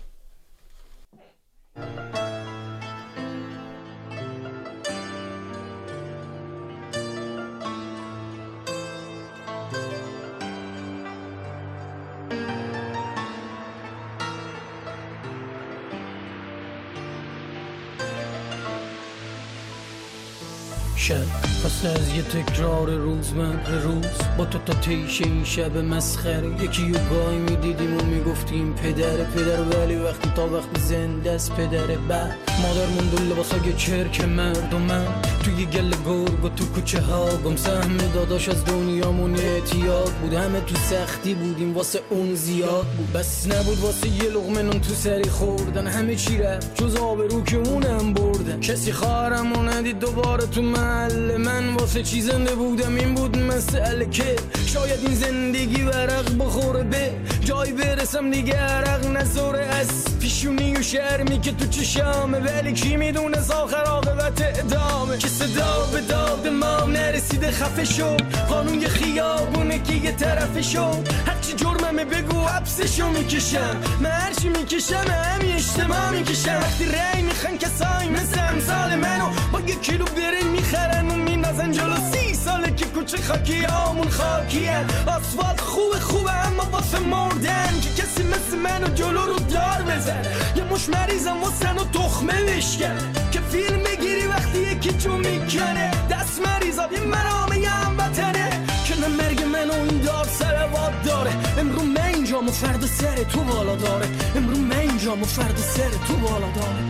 D: شب پس از یه تکرار روزمره روز با تو تا تیش این شب مسخره یکی و گاهی میدیدیم و میگفتیم پدر ولی وقتی تا وقتی زنده است پدره. بعد مادر موندون لباسای چرک مردمم توی گل گرگ و تو کوچه ها گم سهم داداش از دنیامون اعتیاد بود. همه تو سختی بودیم واسه اون زیاد بود، بس نبود واسه یه لقمه نون تو سری خوردن. همه چی رفت جز آبرو که اونم بردن. کسی خواهرمو ندید دوباره تو محل من. واسه چی زنده بودم این بود مسئله که شاید این زندگی ورق بخوره به جای برسم دیگه عرق نزوره از پیشونی و شرمی که تو چشامه. ولی کی میدونه آخر عاقبت ادامه که صدا به داد ما نرسیده خفه شد. قانون یه خیابونه که یه طرفه شد. هرچی جرممه بگو حبسشو میکشم. من هرچی میکشم همین اجتماع میکشم. وقتی رأی میخن کسایی مثل امثال منو با یه کیلو برنج میخرن و میندازن جلو. 30 ساله که کوچه خاکی همون خاکیه. آسفالت خوبه اما واسه مردن که کسی مثل منو جلو رو دار بزن. یه مش مریضم واسه و تخمه بشکن که فیلم بگیری وقتی یکی جو میکنه. دست مریضا یه مرامه یه هموطنه که نه مرگ منو این دار سرواد داره. امرو من اینجام و فرد سر تو بالا داره. امرو من اینجام و فرد سر تو بالا داره.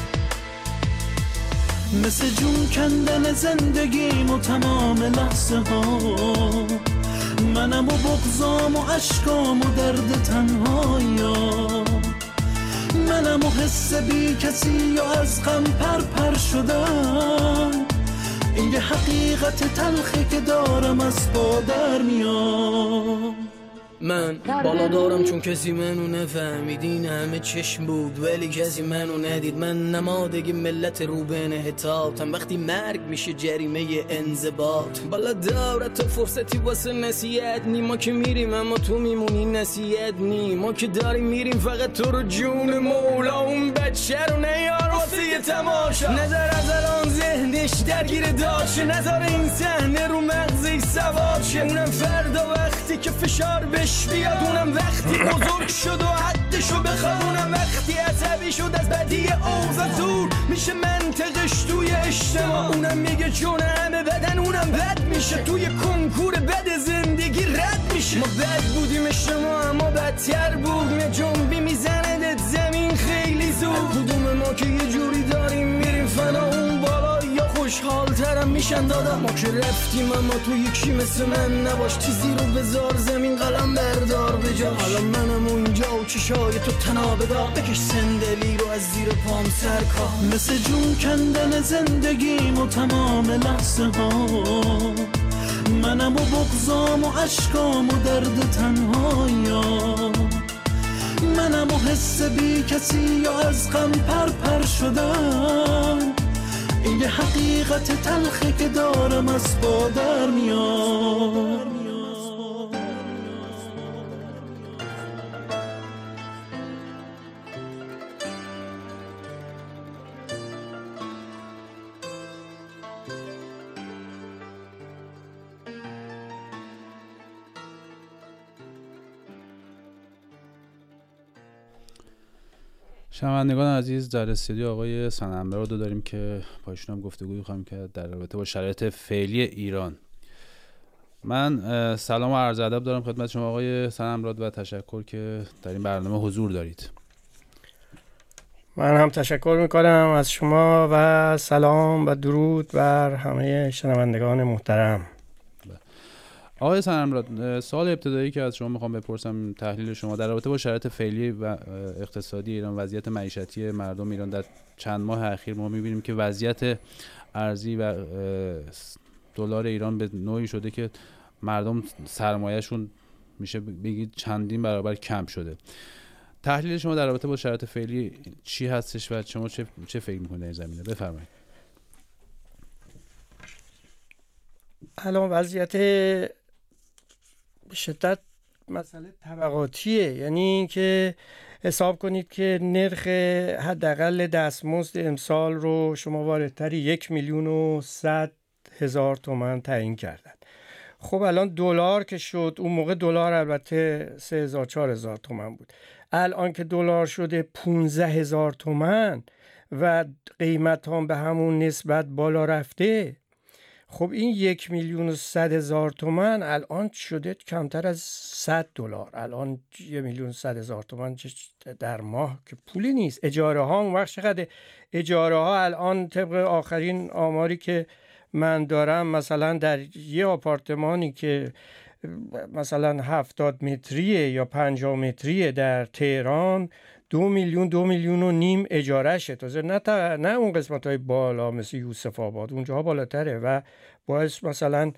F: مثل جون کندن زندگیم و تمام لحظه ها منم و بغضام و عشقام و درد تنهاییام. منم و حس بی کسی و از غم پر شدم. این یه حقیقت تلخی که دارم از پا در میام.
D: من بالا دارم چون کسی منو نفهمید. این همه چشم بود ولی کسی منو ندید. من نمادگ ملت روبن حتاتم. وقتی مرگ میشه جریمه انضباط. بالا دارت تو فرصتی واسه نصیحت نی. ما که میریم اما تو میمونی نصیحت نی. ما که داریم میریم فقط تو رو جون مولا. اون بچه رو نیار واسه یه تماشا. نظر از الان ذهنش درگیر داشه. نظر این صحنه رو مغزش سوار شه. اونم فردا وقتی که فشار بیاد. اونم وقتی بزرگ شد و حدشو بخواد. اونم وقتی عصبی شد از بدی اوضاع زور میشه منطقش توی اجتماع. اونم میگه چون همه بدن اونم بد میشه. توی کنکور بد زندگی رد میشه. ما بد بودیم اجتماع اما بدتر بود. یه جنبی میزنه زمین خیلی زود. کدوم ما که یه جوری داریم میریم فنا اون بالا یا خوشحال ترم میشن دادا. ما که رفتیم اما تو یکی مثل من نباش. چیزی رو بذار زمین قلم بردار بجاش. حالا منم اونجا و چشای تو تنابه دار. بکش صندلی رو از زیر پام سرکار.
F: مثل جون کندن زندگیم و تمام لحظه ها منم و بغضام و عشقام و درد تنهاییام. منم و حس بی کسی و از غم پر شدم. این یه حقیقت تلخی که دارم از پا در میام.
C: شنوندگان عزیز، در استودیو آقای سنمراد رو داریم که با ایشون هم گفتگوی خواهیم کرد در رابطه با شرایط فعلی ایران. من سلام و عرض ادب دارم خدمت شما آقای سنمراد و تشکر که در این برنامه حضور دارید.
G: من هم تشکر میکنم از شما و سلام و درود بر همه شنوندگان محترم.
C: آقای سنمراد، سوال ابتدایی که از شما میخوام بپرسم تحلیل شما در رابطه با شرایط فعلی و اقتصادی ایران، وضعیت معیشتی مردم ایران. در چند ماه اخیر ما میبینیم که وضعیت ارزی و دلار ایران به نوعی شده که مردم سرمایه‌شون میشه بگید چندین برابر کم شده. تحلیل شما در رابطه با شرایط فعلی چی هستش و شما چه فکر می‌کنید در این زمینه؟ بفرمایید.
G: الان وضعیت به شدت مسئله طبقاتیه، یعنی اینکه حساب کنید که نرخ حداقل دستمزد امسال رو شما واردتری 1,100,000 تومان تعیین کردن. خب الان دلار که شد، اون موقع دلار البته 3,000-4,000 تومان بود، الان که دلار شده 15,000 تومان و قیمت هم به همون نسبت بالا رفته، خب این 1,100,000 تومان الان شده کمتر از $100. الان 1,100,000 تومان در ماه که پولی نیست. اجاره ها اون وقت چقدر؟ اجاره ها الان طبق آخرین آماری که من دارم مثلا در یه آپارتمانی که مثلا 70 متریه یا 50 متریه در تهران 2,000,000 اجاره شه. تازه نه اون قسمت های بالا مثل یوسف آباد، اونجاها بالاتره و باعث مثلا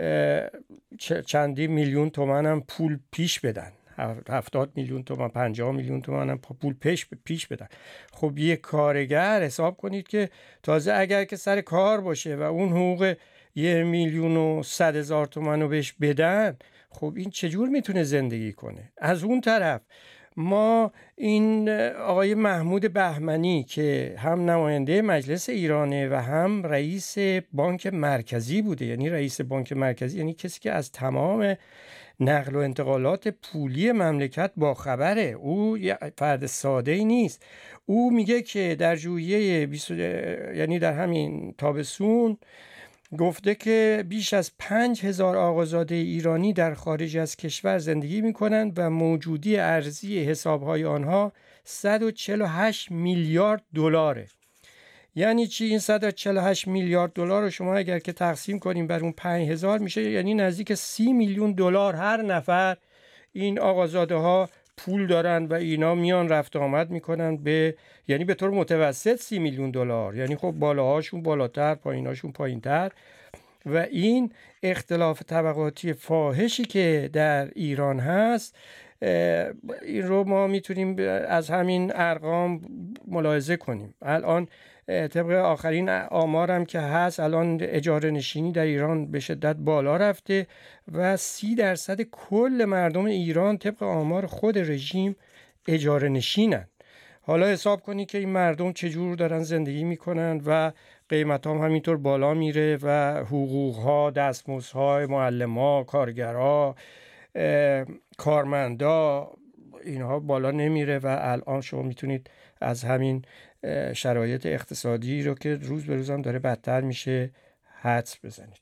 G: چندی میلیون تومن هم پول پیش بدن، 70 میلیون تومن 50 میلیون تومن هم پول پیش بدن. خب یک کارگر حساب کنید که تازه اگر که سر کار باشه و اون حقوق 1,100,000 تومن رو بهش بدن، خب این چجور میتونه زندگی کنه؟ از اون طرف ما این آقای محمود بهمنی که هم نماینده مجلس ایرانه و هم رئیس بانک مرکزی بوده، یعنی رئیس بانک مرکزی یعنی کسی که از تمام نقل و انتقالات پولی مملکت با خبره، او فرد ساده ای نیست. او میگه که در ژوئیه یعنی در همین تابستون گفته که بیش از 5,000 آقازاده ایرانی در خارج از کشور زندگی میکنند و موجودی ارزی حسابهای آنها 148 میلیارد دلاره. یعنی چی؟ این 148 میلیارد دلار رو شما اگر که تقسیم کنیم بر اون 5,000 میشه یعنی نزدیک 30 میلیون دلار هر نفر این آقازاده ها پول دارن و اینا میان رفت آمد میکنن یعنی به طور متوسط 30 میلیون دلار، یعنی خب بالاهاشون بالاتر پاییناشون پایینتر. و این اختلاف طبقاتی فاحشی که در ایران هست، این رو ما میتونیم از همین ارقام ملاحظه کنیم. الان طبق آخرین آمارم که هست، الان اجاره نشینی در ایران به شدت بالا رفته و 30% کل مردم ایران طبق آمار خود رژیم اجاره نشینن. حالا حساب کنی که این مردم چجور دارن زندگی میکنن و قیمت هم همینطور بالا میره و حقوق ها، دستمزدهای معلم‌ها، کارگرها، کارمندا، اینها بالا نمیره و الان شما میتونید از همین شرایط اقتصادی رو که روز به روز هم داره بدتر میشه حدس بزنید.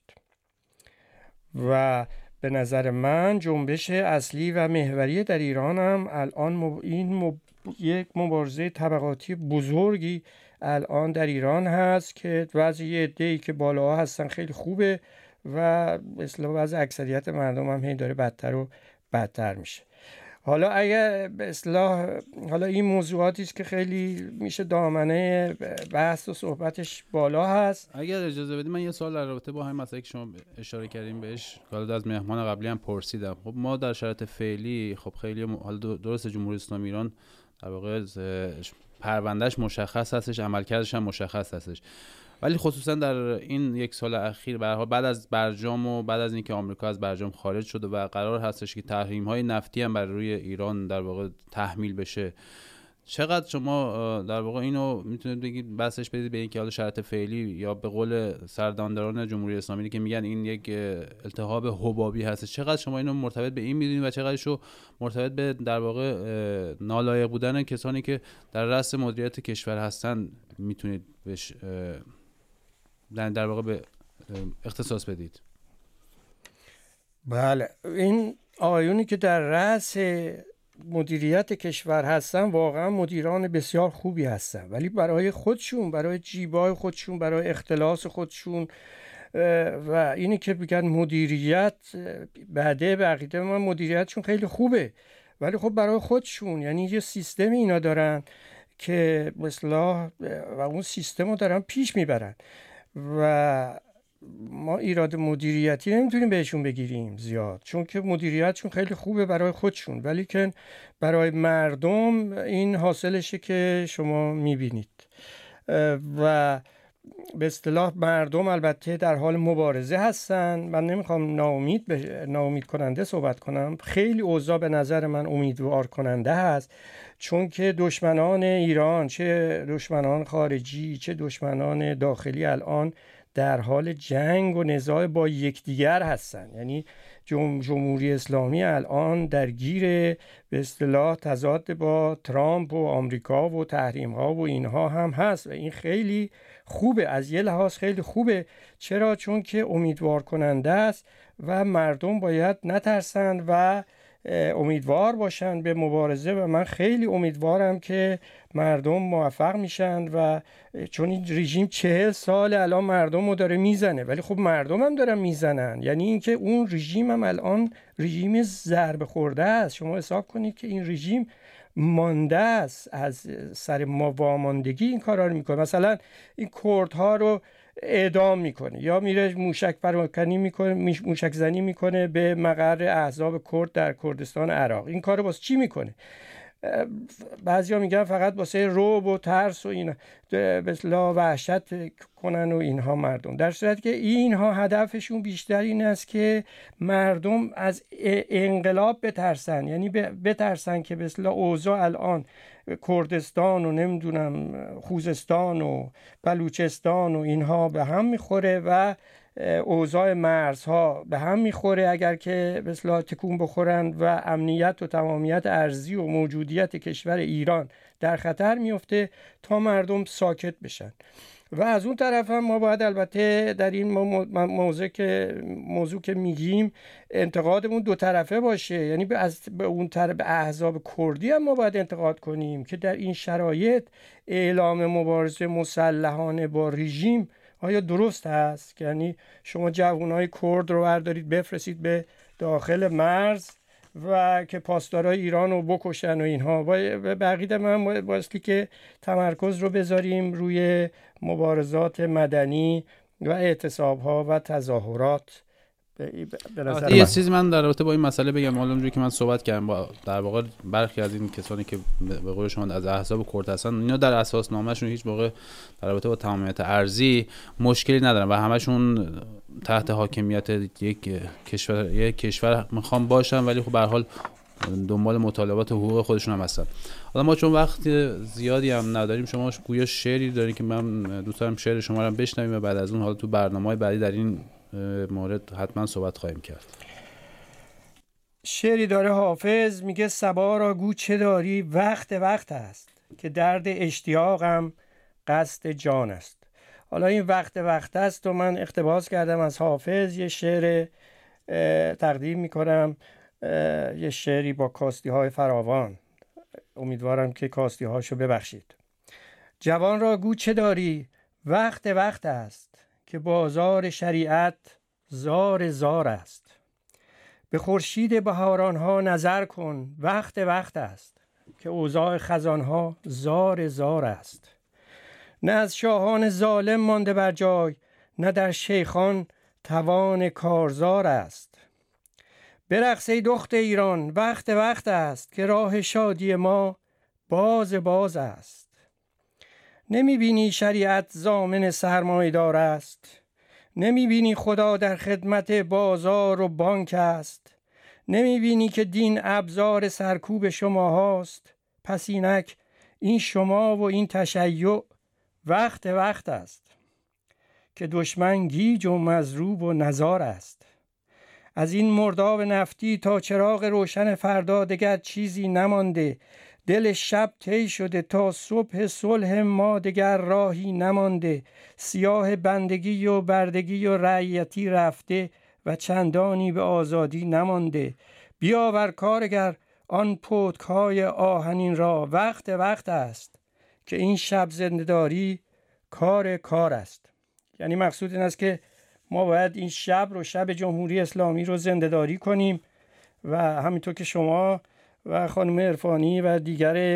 G: و به نظر من جنبش اصلی و محوری در ایران هم الان یک مبارزه طبقاتی بزرگی الان در ایران هست که وضع عده‌ای که بالاها هستن خیلی خوبه و مثلا وضع اکثریت مردم هم هی داره بدتر و بدتر میشه. حالا اگر به اصطلاح حالا این موضوعاتی است که خیلی میشه دامنه بحث و صحبتش بالا هست.
C: اگر اجازه بدید من یه سوال در رابطه با همین مسئله که شما اشاره کردیم بهش حالا از مهمان قبلی هم پرسیدم. خب ما در شرایط فعلی خب خیلی حالا درست جمهوری اسلامی ایران در واقع پروندهش مشخص هستش، عملکردش هم مشخص هستش، ولی خصوصا در این یک سال اخیر بعد از برجام و بعد از اینکه آمریکا از برجام خارج شده و قرار هستش که تحریم‌های نفتی هم بر روی ایران در واقع تحمیل بشه، چقدر شما در واقع اینو میتونید بگید بسش بدید به اینکه حالا شرایط فعلی یا به قول سردمداران جمهوری اسلامی که میگن این یک التهاب حبابی هست، چقدر شما اینو مرتبط به این میدونید و چقدرشو مرتبط به در واقع نالایق بودن کسانی که در رأس مدیریت کشور هستن میتونید بهش در واقع به اختصاص بدید؟
G: بله، این آقایونی که در رأس مدیریت کشور هستن واقعا مدیران بسیار خوبی هستن، ولی برای خودشون، برای جیبای خودشون، برای اختلاس خودشون و اینی که بگن مدیریت بعده، به عقیده من مدیریتشون خیلی خوبه، ولی خب برای خودشون، یعنی یه سیستم اینا دارن که مثلا و اون سیستم رو دارن پیش میبرن و ما ایراد مدیریتی نمیتونیم بهشون بگیریم زیاد، چون که مدیریتشون خیلی خوبه برای خودشون، ولی که برای مردم این حاصلشه که شما میبینید. و به اصطلاح مردم البته در حال مبارزه هستن. من نمیخوام ناامید کننده صحبت کنم، خیلی اوضاع به نظر من امیدوار کننده هست، چون که دشمنان ایران، چه دشمنان خارجی چه دشمنان داخلی، الان در حال جنگ و نزاع با یکدیگر هستن. یعنی جمهوری اسلامی الان درگیر به اصطلاح تضاد با ترامپ و آمریکا و تحریم ها و اینها هم هست و این خیلی خوبه، از یه لحاظ خیلی خوبه. چرا؟ چون که امیدوار کننده است و مردم باید نترسند و امیدوار باشن به مبارزه و من خیلی امیدوارم که مردم موفق میشن و چون این رژیم 40 سال الان مردم رو داره میزنه، ولی خب مردم هم دارن میزنن، یعنی اینکه اون رژیم هم الان رژیم ضربه خورده است. شما حساب کنید که این رژیم مانده است، از سر ما واماندگی این کارا رو میکنه. مثلا این کردها رو اعدام میکنه یا میره موشک پراکنی میکنه، موشک زنی میکنه به مقر احزاب کرد در کردستان عراق. این کارو واسه چی میکنه؟ بعضیا میگن فقط واسه رعب و ترس و اینا، به اصطلاح وحشت کنن و اینها مردم، در صورتی که اینها هدفشون بیشتر این است که مردم از انقلاب بترسن، یعنی بترسن که به اصطلاح اوضاع الان کردستان و نمیدونم خوزستان و بلوچستان و اینها به هم میخوره و اوضاع مرزها به هم میخوره، اگر که به اصطلاح تکون بخورن و امنیت و تمامیت ارضی و موجودیت کشور ایران در خطر میفته تا مردم ساکت بشن. و از اون طرف هم ما باید البته در این موضوع که میگیم انتقادمون دو طرفه باشه، یعنی به اون طرف به احزاب کردی هم ما باید انتقاد کنیم که در این شرایط اعلام مبارزه مسلحانه با رژیم آیا درست هست؟ یعنی شما جوانای کرد رو بردارید بفرستید به داخل مرز و که پاسدارای ایران رو بکشن و اینها. بقیده من بایستی که تمرکز رو بذاریم روی مبارزات مدنی و اعتصاب‌ها و تظاهرات.
C: یه چیزی من در رابطه با این مسئله بگم، حالا اونجوری که من صحبت کردم با در واقع برخی از این کسانی که به قول شما از احزاب کرد هستن، اینا در اساس نامه‌شون هیچ موقع در رابطه با تمامیت ارضی مشکلی ندارن و همشون تحت حاکمیت یک کشور میخوان باشن، ولی خب به هر حال دنبال مطالبات حقوق خودشون هم هستن. حالا ما چون وقت زیادی هم نداریم، شما گویا شعری دارین که من دوست دارم شعر شما رو بشنویم و بعد از اون حالا تو برنامه‌های بعدی در این مورد حتما صحبت خواهیم کرد.
G: شعری داره حافظ، میگه صبا را گو چه داری، وقت است که درد اشتیاقم قصد جان است. حالا این وقت است و من اقتباس کردم از حافظ، یه شعر تقدیم میکنم، یه شعری با کاستی های فراوان، امیدوارم که کاستی هاشو ببخشید. جوان را گو چه داری، وقت است که بازار شریعت زار است. به خورشید بهارانها نظر کن، وقت است که اوضاع خزانها زار است. نه از شاهان ظالم مانده بر جای، نه در شیخان توان کارزار است. برقص ای دخت ایران، وقت است که راه شادی ما باز است. نمی بینی شریعت ضامن سرمایه‌دار است؟ نمی بینی خدا در خدمت بازار و بانک است؟ نمی بینی که دین ابزار سرکوب شما هاست؟ پس اینک این شما و این تشیع وقت است که دشمن گیج و مضروب و نزار است. از این مرداب نفتی تا چراغ روشن فردا دگر چیزی نمانده. دل شب طی شده تا صبح صلح ما دگر راهی نمانده. سیاه بندگی و بردگی و رعیتی رفته و چندانی به آزادی نمانده. بیاور کارگر آن پتک‌های آهنین را، وقت است که این شب زنده‌داری کار است. یعنی مقصود این است که ما باید این شب رو، شب جمهوری اسلامی رو زنده‌داری کنیم و همینطور که شما و خانم عرفانی و دیگر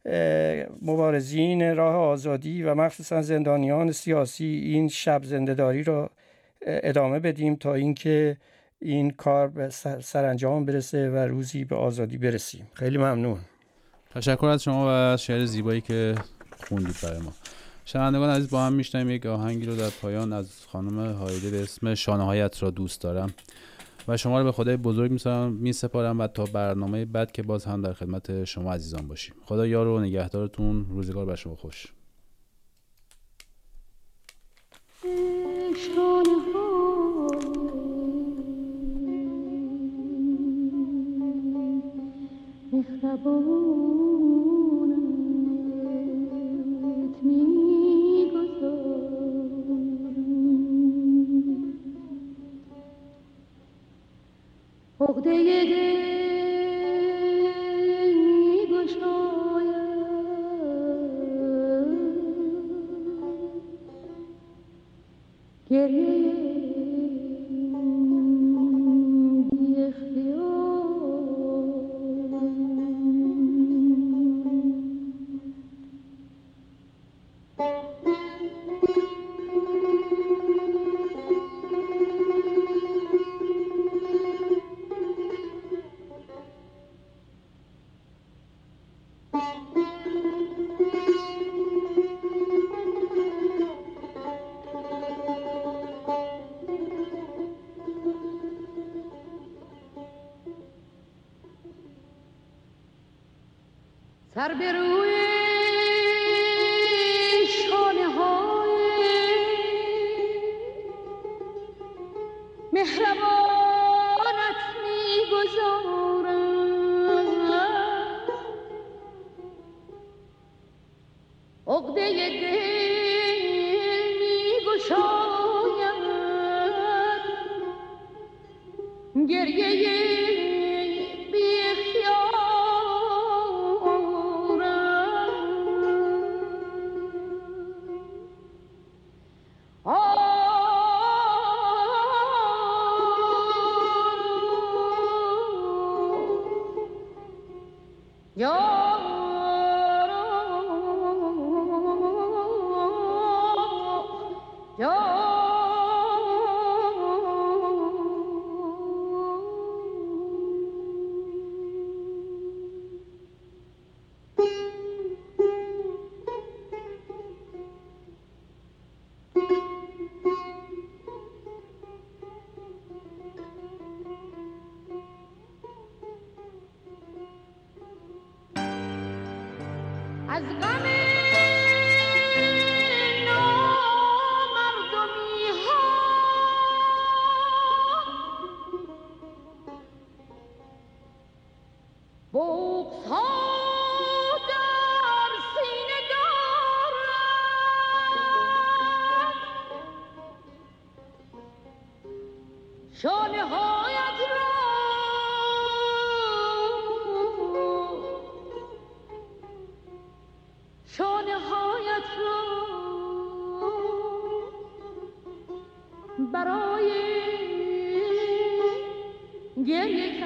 G: مبارزین راه آزادی و مخصوصا زندانیان سیاسی این شب زنده‌داری را ادامه بدیم تا اینکه این کار به سرانجام برسه و روزی به آزادی برسیم. خیلی ممنون.
C: تشکر از شما و از شعر زیبایی که خوندید برای ما. شنوندگان عزیز، با هم میشنویم یک آهنگی رو در پایان از خانم هایده به اسم شانه‌هایت را دوست دارم و شما رو به خدای بزرگ میسپارم و تا برنامه بعد که باز هم در خدمت شما عزیزان باشیم. خدا یار و نگهدارتون. روزگار بر شما خوش.
H: عقده دل می‌گشاید گریه بی اختیار سر به روی شانه‌های مهربانت می‌گذارم، عقده دل می‌گشاید گریه از غم نامردمی ها بغض ها در سینه دارم، شانه هایت را برای گریه